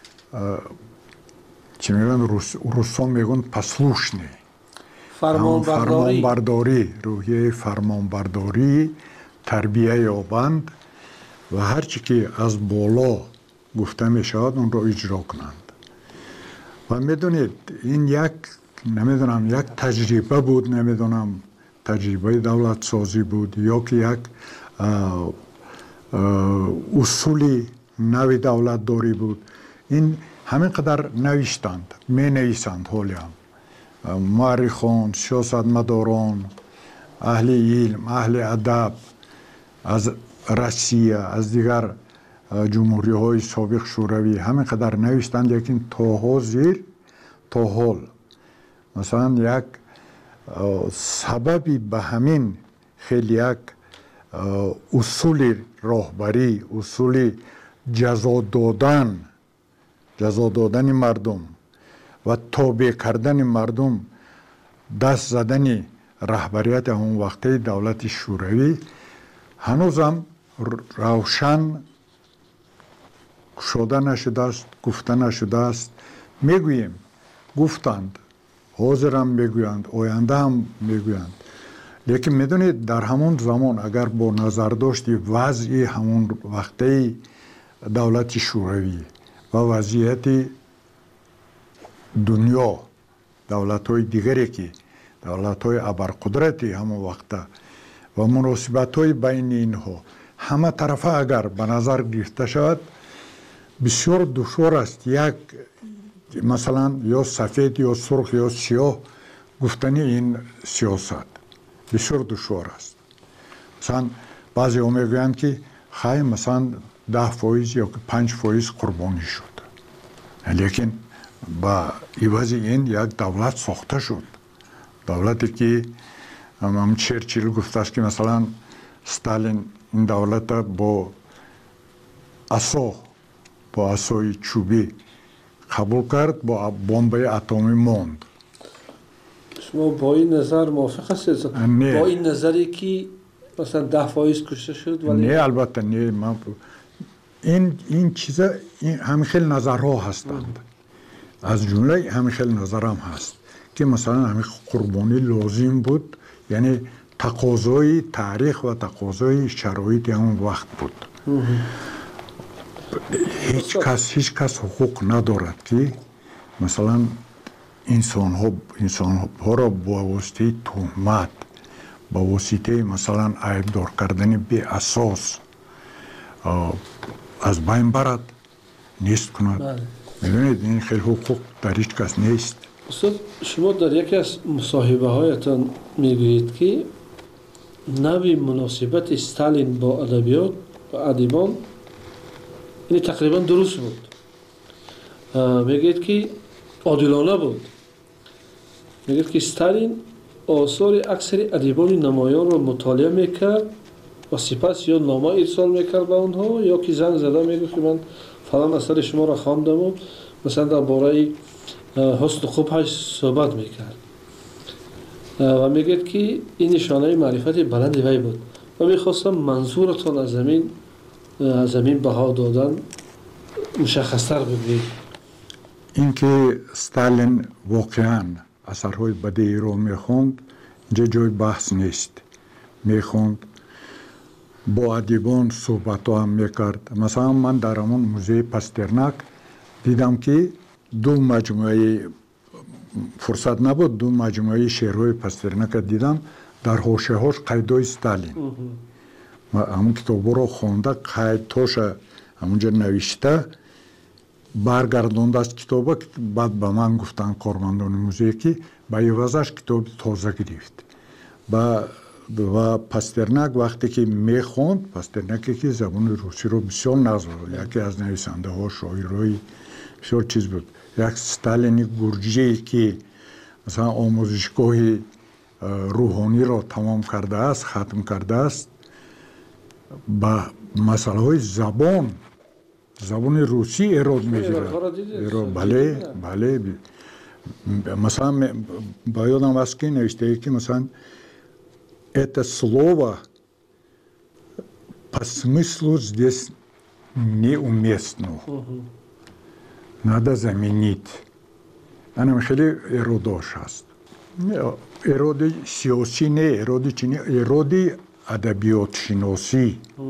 چی میگن روسان میگن پسلوشنی، فرمانبرداری، روحیه فرمانبرداری تربیه یابند و هرچی که از بالا گفته می شود اون را اجرا کنند. و میدونید این یک تجربه بود، نمیدونم تجربه دولت سازی بود یا که یک اصولی نوی دولت داری بود. این همین قدر نوشتند، می نویسند حالی هم مورخان، سیاستمداران، اهل علم، اهل ادب از روسیه، از دیگر جمهوری های سابق شوروی همین قدر نوشتند، لیکن تا حال مثلا یک سببی به همین خیلی یک اصول راهبری، اصول جزا دادن مردم و تابع کردن مردم، دست زدن رهبریت اون وقته دولت شوروی هنوزم روشن شده نشده است، گفته نشده است. میگوییم، گفتند، حاضرم میگویند، آینده هم میگویند. لیکن میدونید در همون زمان اگر با نظر داشتی وضعی همون وقته دولت شوروی و وضعیت دنیا، دولت های دیگری که دولت های ابرقدرتی همون وقته و مناسبت های بین اینها همه طرفه اگر به نظر گرفته شود، بسیار دشوار است یک مثلا یا سفید یا سرخ یا سیاه گفتنی این سیاست بسیار دشوار است. مثلا بعضی ها میگویند که خیلی مثلا 10% یا 5% قربانی شد، لیکن با عوض این یک دولت ساخته شد. دولتی که هم چرچیل گفته است که مثلا ستالین این دولت با عصای چوبی قبول کرد، با بمب اتمی ماند. شما با این نظر موافق هستید؟ با این نظری که مثلا 10% کشته شد؟ ولی نه، البته نه. این چیزا همین خیلی نظرها هستند. از جمله همین خیلی نظرم هست که مثلا همین قربانی لازم بود، یعنی تقاضای تاریخ و تقاضای شرایط همون وقت بود. هیچ کس حقوق ندارد که مثلا انسان ها را با واسطه تهمت، با واسطه مثلا عیبدار کردن بی اساس از بین برد، نیست کند. می‌بینید این خیلی حقوق در هیچ کس نیست. استاد، شما در یکی از مصاحبه هایتان میگویید که نوع مناسبت استالین با ادبیات و ادیبان این تقریبا درست بود. میگید که عادلانه بود. میگید که استالین آثار اکثر ادیبان نمایان را مطالعه میکرد و سپس یا نامه ارسال میکرد به اونها یا که زنگ زده میگفت که من فلان اثر شما را خواندم و مثلا درباره حسن خوبش صحبت میکرد و میگید که این نشانه معرفت بلند وی بود و میخواستم منظورتان از زمین بها دادن مشخصتر بگویید. اینکه ستالین واقعا اثرهای بدی رو میخوند، اینجا جای بحث نیست. میخوند، با ادیبان صحبت هم میکرد. مثلا من در همون موزه پاسترناک دیدم که دو مجموعه فرصت نبود، دو مجموعه شعرهای پاسترناک دیدم، در حاشیه هاش قیدای ستالین. همون کتاب رو خونده، قیدهاش همونجا نوشته، برگردونده از کتاب. بعد به من گفتن کارمندان موزه که به عوضش کتاب تازه گرفت. و پاسترناک وقتی که میخوند، پاسترناکی که زبان روسی رو بسیار نازل، یکی از نویسنده ها شاعرای بسیار چیز بود، یک ستالینی گرجی که مثلا آموزشگاه روحانی را تمام کرده است، ختم کرده است، با مسئله های زبان روسی ایراد میگیره. بله. مثلا با یادم است که نوشته که مثلا это слово по смыслу здесь неуместно. Надо заменить. Она خیلی اراداش هست. اراده سیاسی نه، اراده چی نه، اراده ادبیات شناسی،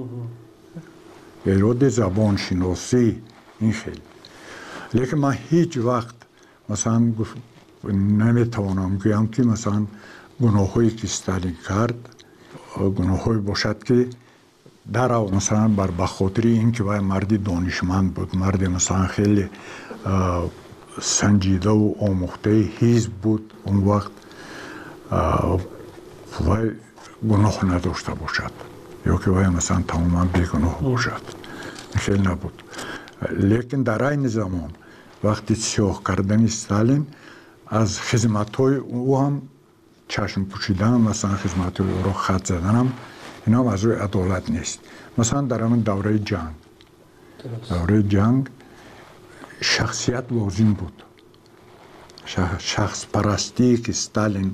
اراده زبان شناسی، این خیلی. لیکن من هیچ وقت مثلا نمیتوانم گویم که مثلا گناهایی که ستالین کرد گناهایی باشد که در مثلا بر خاطر اینکه وای مرد دانشمند بود، مرد مثلا خیلی سنجیده و آموخته حزب بود، اون وقت وای گناه نداشته باشد یا که وای مثلا تماما بیگناه باشد، خیلی نبود. لیکن در این زمان وقتی سیاه کردن ستالین از خدمت‌های او هم چشم پوشیدن، مثلا خدمت او را خط زدن هم اینا هم از روی عدالت نیست. مثلا در همین دوره جنگ شخصیت لازم بود. شخص پرستی که ستالین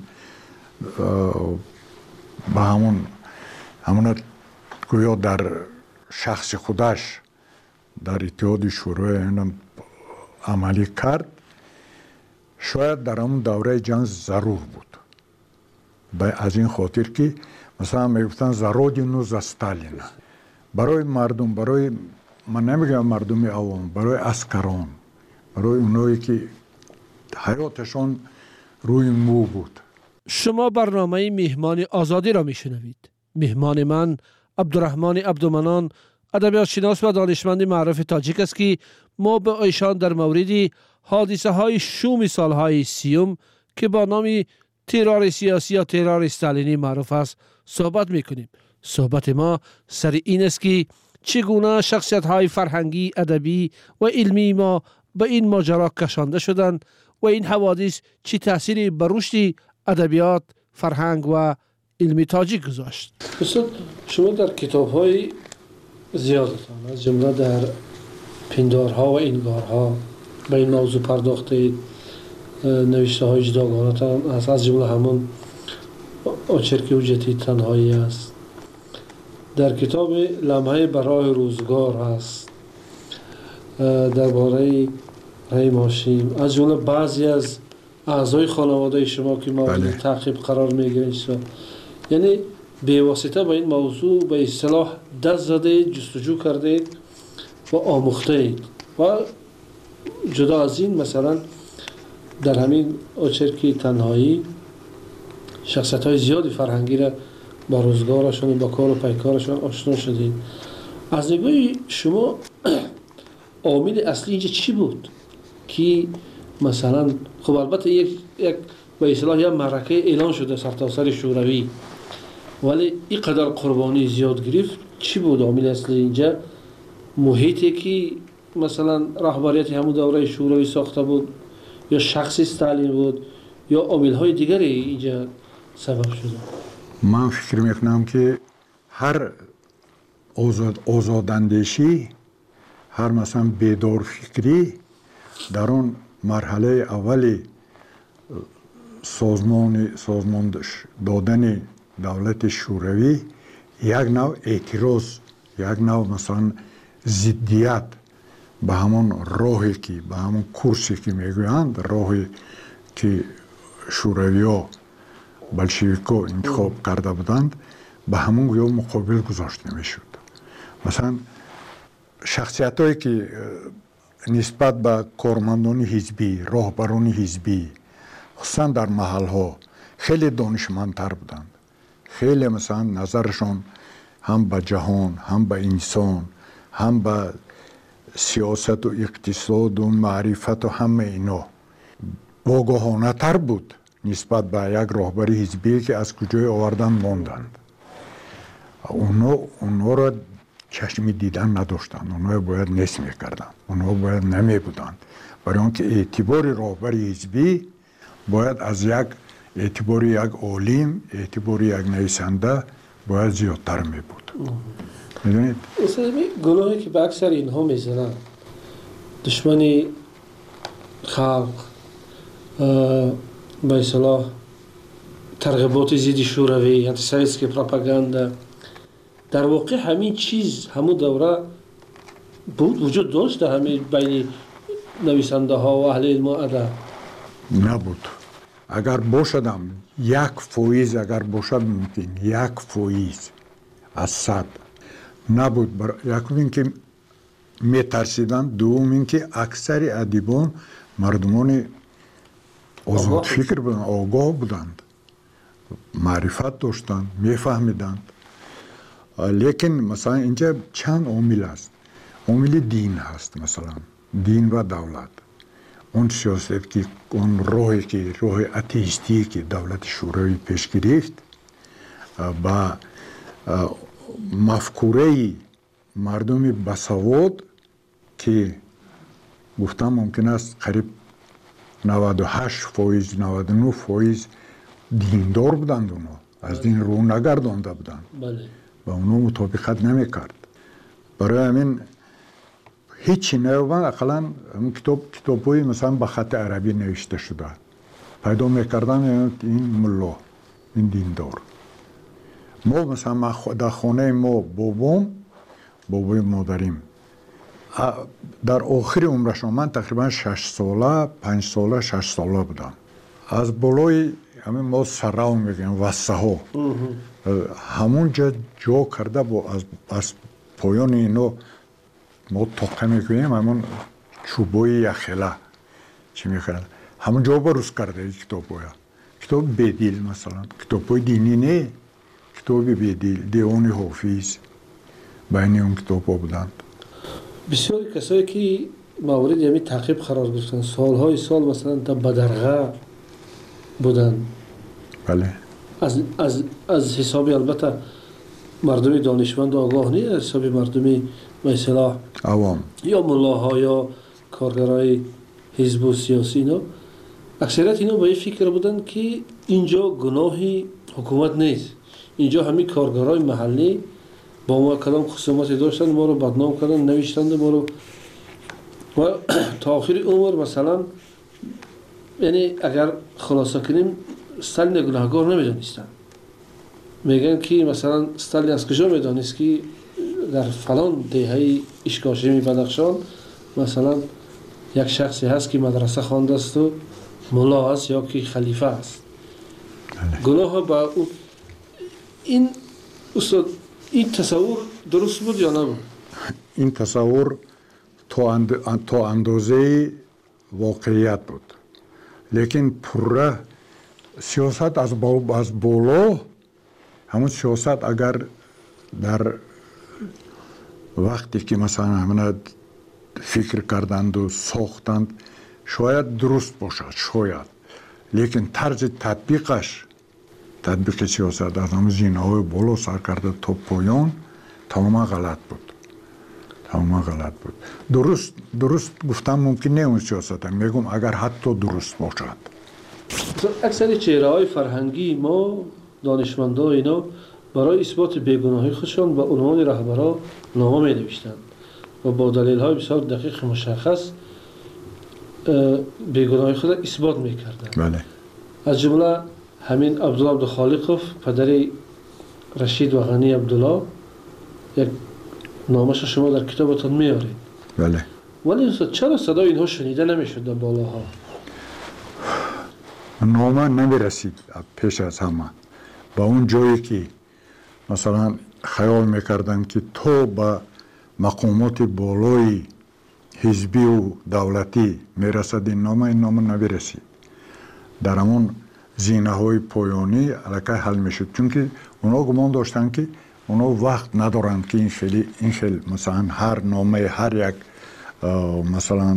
با همون گویا در شخص خودش در اتحاد شوروی عملی کرد، شاید در همون دوره جنگ ضرور بود. از این خاطر که مثلا میگفتن زارودینو ز استالین، برای مردم، برای من نمیگم مردم عوام، برای عسکران، برای اونایی که حیاتشان روی مو بود. شما برنامه مهمان آزادی را میشنوید. مهمان من عبدالرحمن عبدالمنان، ادبیات شناس و دانشمند معروف تاجیک است که ما به ایشان در مورد حادثه های شوم سالهای 30 که با نام ترور سیاسی یا ترور استالینی معروف است صحبت میکنیم. صحبت ما سر این است که چگونه شخصیت های فرهنگی، ادبی و علمی ما به این ماجرا کشانده شدند و این حوادث چه تأثیری بر رشد ادبیات، فرهنگ و علمی تاجیک گذاشت. استاد، شما در کتاب های زیادتان از جمله در پندارها و انگارها به این موضوع پرداختید. نوشته های جداگانه‌تان از جمله همون آچرک حجتی تنهایی است. در کتاب لمحه برای روزگار هست درباره رحیم هاشم، از جمله بعضی از اعضای خانواده شما که مورد تعقیب قرار میگیرید. یعنی به واسطه با این موضوع به اصطلاح دست زده، جستجو کردید و آموختید. و جدا از این مثلا در همین آچرکی تنهایی شخصیت های زیادی فرهنگی را با روزگارشان و با کار و پیکارشان آشنا شدید. از نگاه شما عامل اصلی اینجا چی بود که مثلا خب البته یک به اصطلاح یک معرکه اعلان شده سرتاسر شوروی، ولی اینقدر قربانی زیاد گرفت؟ چی بود عامل اصلی اینجا؟ محیطی که مثلا رهبریت همون دوره شوروی ساخته بود، یا شخص استالین بود، یا عامل‌های دیگری اینجا سبب شده؟ من فکر میکنم که هر آزاداندیشی، هر مثلا بیدار فکری در اون مرحله اولی سازمان دادن دولت شوروی یک نوع اعتراض، یک نوع مثلا ضدیت به همون راهی که به همون کورسی که میگویند، راهی که شوروی ها بلشویکا انتخاب کرده بودند، به همون گویا مقابل گذاشته میشد. مثلا شخصیت هایی که نسبت به کارمندان حزبی، راهبران حزبی، خصوصا در محل ها خیلی دانشمندتر بودند. خیلی مثلا نظرشان هم به جهان، هم به انسان، هم به سیاست و اقتصاد و معرفت و همه اینا باگاهانه تر بود نسبت به یک راهبر حزبی که از کجای آوردن ماندند. اونا را چشمی دیدن نداشتند، اونا باید نصف میکردند، اونا باید نمی بودند. برای آنکه اعتبار راهبر حزبی باید از یک اعتبار یک عالم، اعتبار یک نویسنده باید زیادتر می بود. میدونید؟ اصلا گناهی که به اکثر اینها میزنن، دشمنی خلق، به اصطلاح ترغیبات ضد شوروی، انتیسمیتیسم، پروپاگاندا، در واقع همین چیز همون دوره بود، وجود داشت در همین بین نویسنده ها و اهل علم و ادب؟ نبود. اگر باشدم 1% اگر باشد ممکن 1% از 100 نبود. یکم این که میترسیدن، دوم این که اکثر ادیبان مردمان آزاد فکر بودند، آگاه بودند، معرفت داشتند، میفهمیدند. لیکن مثلا اینجا چند عامل است. عامل دین هست، مثلا دین و دولت. اون سیاست که اون راهی که راه اتئیستی که دولت شوروی پیش گرفت با مفکوره مردم بسواد که گفتم ممکن است قریب 98% 99% دیندار بودند، اونا از دین رو نگردانده بودند. با اونو مطابقت نمیکرد. برای همین هیچی نیومد. اقلا کتاب‌های مثلا به خط عربی نوشته شده پیدا میکردن. این ملا، این دیندار. ما مثلا در خانه ما بابای مادریم در آخر عمرشان، من تقریبا 6 ساله 5 ساله 6 ساله بودم، از بالای همین ما سراو میگیم وسه ها همون جا کرده با از پایان اینو ما تاقه میکنیم، همون چوبای یخله چی میکنه همون جا بروز کرده این کتاب بدیل. مثلا کتاب دینی نه، کتاب بدیل، دیوان حافظ بین اون کتاب ها بودند. بسیاری کسایی که مورد یعنی تعقیب قرار گرفتن سالهای سال مثلا در بدرغه بودن. بله. از حسابی البته مردمی دانشمند آگاه نیست، از حسابی مردمی مثلا عوام یا ملاها یا کارگرای حزب و سیاسی اینا، اکثریت اینا با این فکر بودن که اینجا گناهی حکومت نیست، اینجا همین کارگرای محلی با ما کدام خصوماتی داشتن، ما رو بدنام کردن، نوشتند ما رو و تا آخر عمر مثلا یعنی اگر خلاصه کنیم استالین گناهکار نمیدانستن. میگن که مثلا استالین از کجا میدانست که در فلان دهه اشکاشمی بدخشان مثلا یک شخصی هست که مدرسه خوانده است و ملا است یا که خلیفه است. گناه با این استاد این تصور درست بود یا نبود؟ این تصور تا اندازه واقعیت بود، لیکن پره سیاست از بالا، همون سیاست اگر در وقتی که مثلا همه فکر کردند و ساختند شاید درست باشد، شاید، لیکن طرز تطبیق سیاست از همون زینه های بالا سر کرده تا پایان تماما غلط بود. درست گفتم ممکن نه اون سیاست، میگم اگر حتی درست باشد. اکثر چهره های فرهنگی ما دانشمندا اینا برای اثبات بیگناهی خودشان با عنوان رهبرا نامه می نوشتند و با دلیل های بسیار دقیق مشخص بیگناهی خود اثبات می کردند. بله. از جمله همین عبدالله عبدالخالقов پدر رشید و غنی عبدالله یک نامش شما در کتابتان میارید. بله. ولی چرا صدای اینها شنیده نمیشد در بالاها؟ نامه نمیرسید پیش از همه با اون جایی که مثلا خیال میکردن که تو با مقامات بالای حزبی و دولتی میرسد این نامه نمیرسید. در همون زینه های پایانی علاقه حل میشد، چون که اونا گمان داشتن که اونا وقت ندارند که این خیلی مثلا هر نامه هر یک مثلا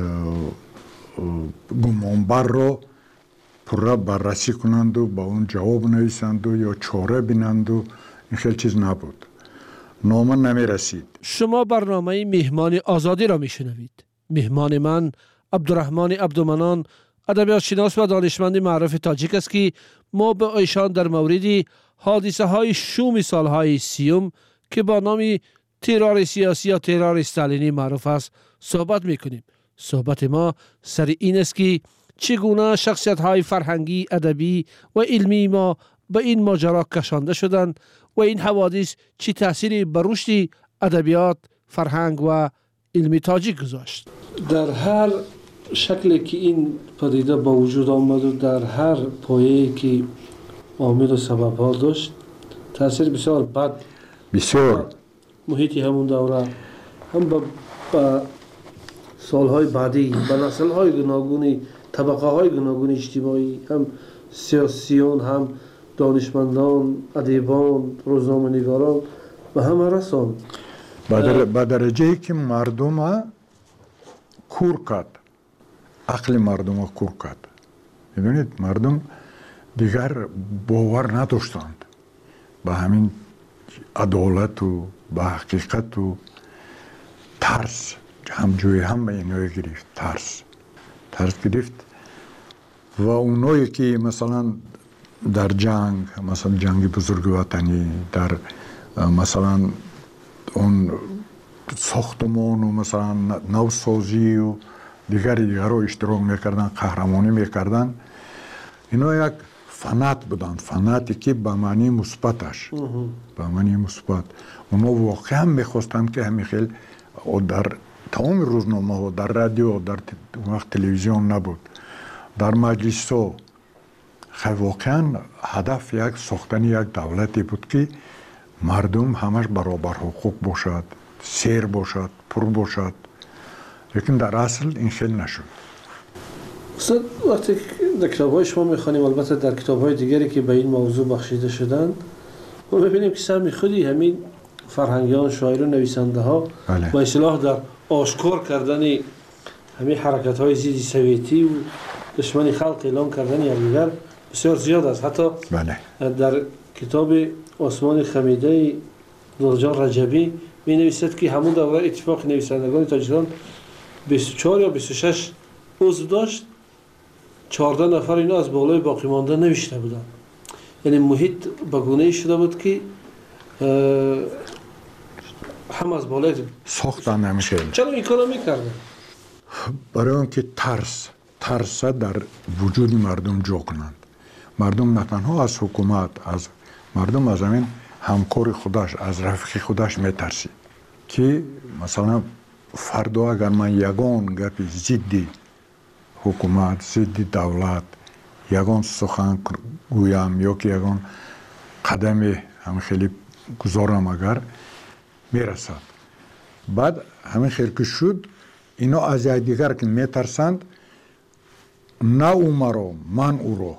گمانبر رو پره بررسی کنند و با اون جواب نویسند و یا چاره بینند و این خیلی چیز نبود. نامه نمی رسید. شما برنامه مهمان آزادی را می شنوید. مهمان من عبدالرحمن عبدالمنان ادبیات شناس و دانشمند معروف تاجیک است که ما به ایشان در مورد حادثه های شوم سالهای 30 که با نام ترور سیاسی یا ترور استالینی معروف است صحبت می کنیم. صحبت ما سر این است که چگونه شخصیت های فرهنگی، ادبی و علمی ما به این ماجرا کشانده شدند و این حوادث چه تأثیری بر رشد ادبیات، فرهنگ و علمی تاجیک گذاشت. در هر شکلی که این پدیده با وجود آمد و در هر پایه‌ای که عامل و سبب ها داشت تأثیر بسیار بد بسیار محیطی همون دوره هم با سالهای بعدی با نسل‌های گوناگونی، طبقه‌های گوناگون اجتماعی، هم سیاسیون، هم دانشمندان، ادیبان، روزنامه‌نگاران و همه رسان به درجه‌ای که مردم کور کرد، عقل مردم کور کرد. می‌دونید مردم دیگر باور نداشتند به همین عدالت و به حقیقت و ترس همجوری هم به اینو گرفت، ترس گرفت و اونایی که مثلا در جنگ، مثلا جنگ بزرگ وطنی، در مثلا اون ساختمان و مثلا نوسازی و دیگری رو اشتراک میکردن، قهرمانی میکردن. اینا یک فنات بودن، فناتی که به معنی مثبتش، به معنی مثبت. اونا واقعا میخواستن که همین خیلی در تمام روزنامه ها، در رادیو، در وقت تلویزیون نبود، در مجلس ها، واقعا هدف یک ساختن یک دولتی بود که مردم همش برابر حقوق باشد، سیر باشد، پر باشد. لیکن در اصل این خیلی نشد. استاد وقتی در کتاب‌های شما می‌خوانیم، البته در کتاب‌های دیگری که به این موضوع بخشیده شدن، ما می‌بینیم که سهم خودی همین فرهنگیان، شاعران، نویسنده‌ها با اصطلاح در آشکار کردن همین حرکت‌های ضد سویتی و دشمنی خلق اعلام کردن یکدیگر بسیار زیاد است. حتی در کتاب عثمان خمیده نورجان رجبی می‌نویسد که همون دوره اتفاق نویسندگان تاجیکستان 24 یا 26 عضو داشت، 14 نفر اینا از بالای باقی مانده نوشته بودن. یعنی محیط به گونه‌ای شده بود که هم از بالای ساختن نمیشه. چرا این کارو میکردن؟ برای اینکه ترس در وجود مردم جا کنند. مردم نه تنها از حکومت، از مردم از همین همکار خودش، از رفیق خودش میترسی که مثلا فردا اگر من یگان گپی ضد حکومت، ضد دولت یگان سخن گویم یا که یگان قدم همین خیلی گذارم اگر میرسد، بعد همین خیلی که شد اینا از دیگر که میترسند، نه او مرا من او را.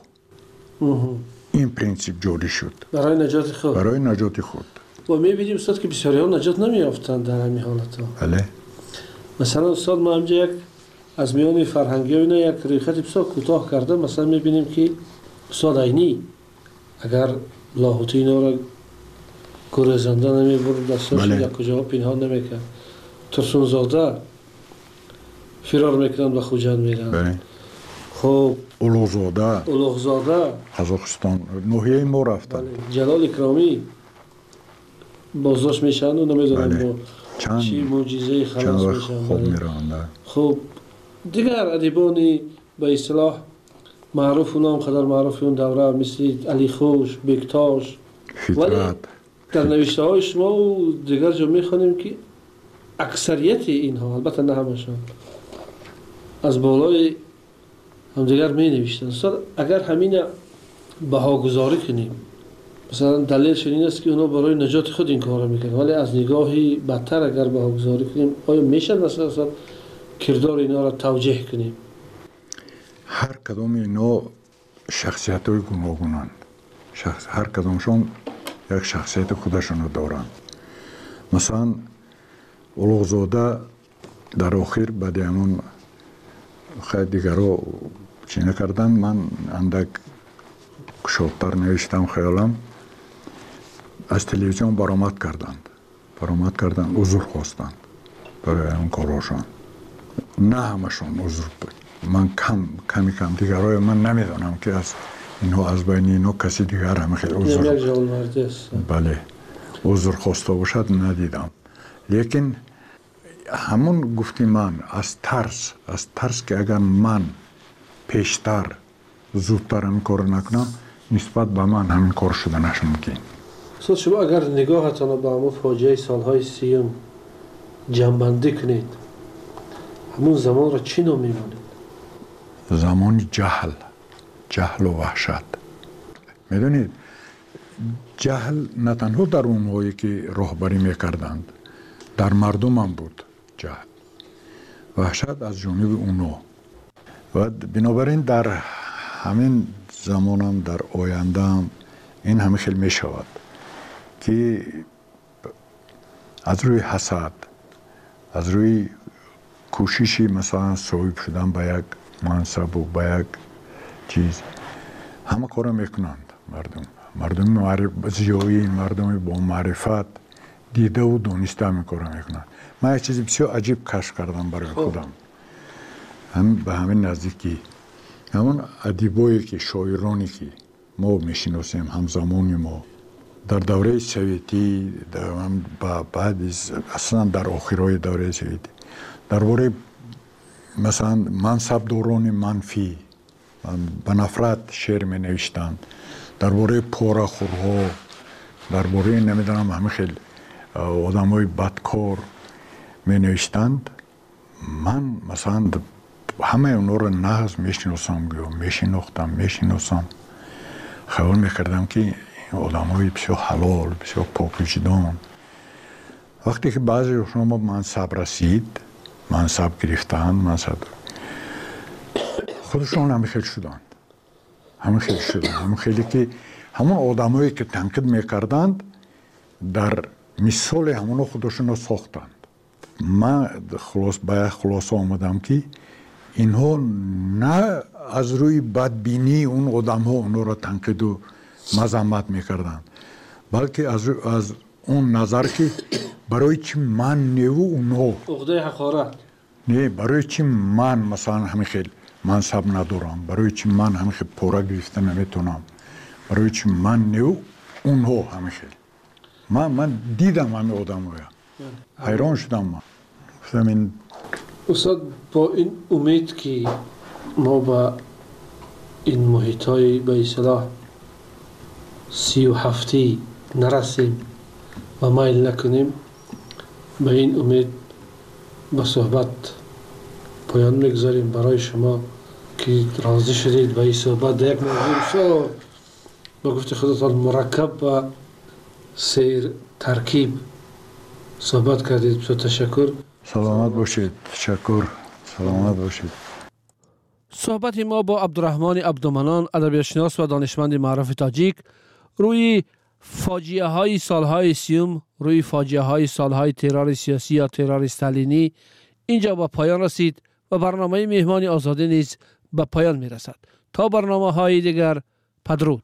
این پرینسیپ جوری شد برای نجات خود. برای نجات خود. و میبینیم استاد که بسیاری ها نجات نمیافتند در همین حالت ها. بله. مثلا استاد ما همجا یک از میان فرهنگی ها اینا یک ریخت بسیار کوتاه کرده. مثلا میبینیم که استاد عینی اگر لاهوتی اینا را گریزنده نمیبرد، دستاش یک کجا پنهان نمیکرد. ترسون زاده فرار میکنند و خوجند میرند. خب اولوغزاده قزاقستان ناحیه ما رفتن. جلال اکرامی بازداشت میشن و نمیدونم چی معجزه خلاص میشن. خب دیگر ادیبانی به اصطلاح معروف و نام قدر معروف اون دوره مثل علی خوش، بکتاش، ولی در نوشته های شما و دیگر جا میخوانیم که اکثریت اینها، البته نه همشان، از بالای هم دیگر می نوشتن. اگر همین بهاگذاری کنیم، مثلا دلیلش این است که اونا برای نجات خود این کار میکنن، ولی از نگاهی بدتر اگر بهاگذاری کنیم، آیا میشه مثلا کردار اینا را توجیه کنیم؟ هر کدام اینا شخصیت های گوناگونند. هر کدامشون یک شخصیت خودشون دارند. مثلا اولوغزاده در آخر بعد همون خیلی دیگر رو چی نکردن، من اندک شادتر نوشتم خیالم، از تلویزیون برآمد کردند، عذر خواستند برای اون کاراشون. نه همشون عذر بود، من کمی دیگرای من نمیدونم که از اینها از بین اینها کسی دیگر هم خیلی عذر بله عذر خواسته باشد ندیدم. لیکن همون گفتی من از ترس که اگر من پیشتر زودتر همین کار نکنم، نسبت به من همین کار شدنش ممکن. استاد شما اگر نگاهتان به همون فاجعه سالهای 30 جمع‌بندی کنید، همون زمان را چی نام می‌مانید؟ زمان جهل و وحشت. میدونید جهل نه تنها در اونهایی که راهبری میکردند، در مردم هم بود جهل. وحشت از جانب اونا. و بنابراین در همین زمان هم در آینده هم این همه خیلی می شود که از روی حسد، از روی کوششی مثلا صاحب شدن به یک منصب و به یک چیز، همه کار میکنند. مردم زیایی، مردم با معرفت دیده و دانسته همین کار میکنند. من یک چیز بسیار عجیب کشف کردم برای خودم، هم به همین نزدیکی، همون ادیبایی که شاعرانی که ما میشناسیم، همزمانی ما در دوره سویتی بعد اصلا در آخرای دوره سویتی درباره مثلا منصبداران منفی به نفرت شعر می نوشتند، درباره پاره‌خورها، درباره نمیدونم همه خیلی آدمای بدکار می نوشتند. من مثلا همه اونا رو نغز میشناختم خیال میکردم که این آدمای بسیار حلال، بسیار پاکوجدان. وقتی که بعضی شما منصب رسید، منصب گرفتند، خودشون همه خیلی شدند، همه خیلی که همون آدمایی که تنقید میکردند در مثال همون خودشون رو ساختند. من خلاصه آمدم که اینها نه از روی بدبینی اون آدم ها اونها را تنقید و مذمت میکردند، بلکه از اون نظر که برای چی من نه و اونها عقده حقارت، نه برای چی من مثلا همین خیلی منصب ندارم، برای چی من همین خیلی پاره گرفته نمیتونم، برای چی من نه و اونها همین خیلی. من دیدم همین آدم ها، حیران شدم. من استاد با این امید که ما با این محیطای به اصطلاح 37 نرسیم و مایل نکنیم، به این امید به صحبت پایان میگذاریم. برای شما که راضی شدید به این صحبت یک موضوع بسیار به گفت خودتان مرکب و سیر ترکیب صحبت کردید. بسیار تشکر. سلامت باشید. تشکر. سلامت باشید. صحبت ما با عبدالرحمن عبدالمنان، ادبیاتشناس و دانشمند معروف تاجیک، روی فاجعه های سالهای سیوم، روی فاجعه های سالهای ترور سیاسی یا ترور استالینی اینجا به پایان رسید و برنامه مهمان آزادی نیز به پایان می رسد. تا برنامه های دیگر، بدرود.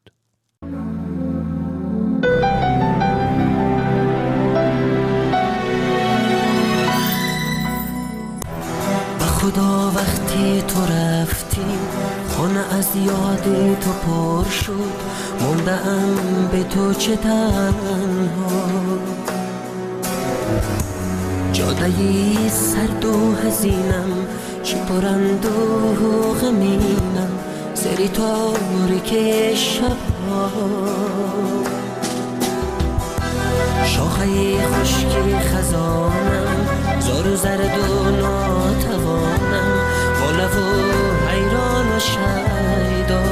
خدا وقتی تو رفتی خانه از یاد تو پر شد، موندم به تو چه تنها، جادهی سرد و حزینم چه پرند و غمینم، سری تاریک شبها، شاخه خشکی خزانم زار و زرد و ناتوانم، بالا و حیران و شیدا،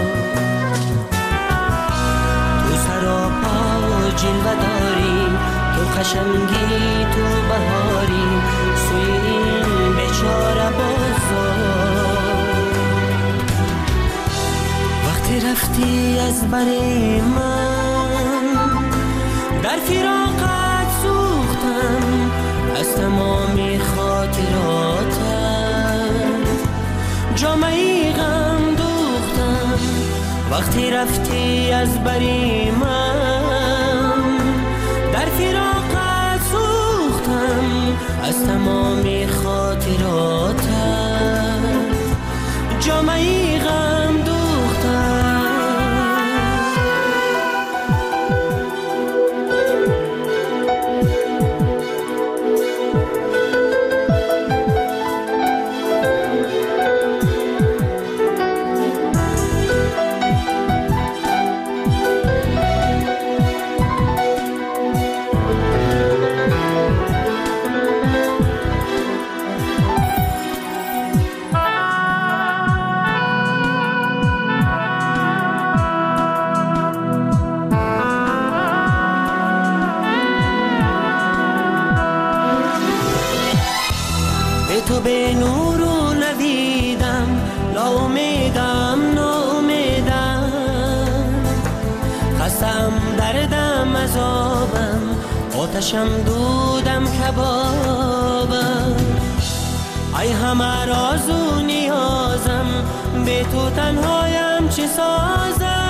تو سراپا جلوه داری، تو خشمگی، تو بهاری، سوی این بیچاره بازار. وقتی رفتی از بر من در فراقت سوختم، از تمامی خاطراتت جامعی غم دوختم. وقتی رفتی از بری من در فراقت سوختم، از تمامی خاطراتت جامعی غم دوختم. تو به نور و نویدم، ناامیدم ناامیدم، خستم دردم عذابم، آتشم دودم کبابم، ای همه راز و نیازم، به تو تنهایم چه سازم.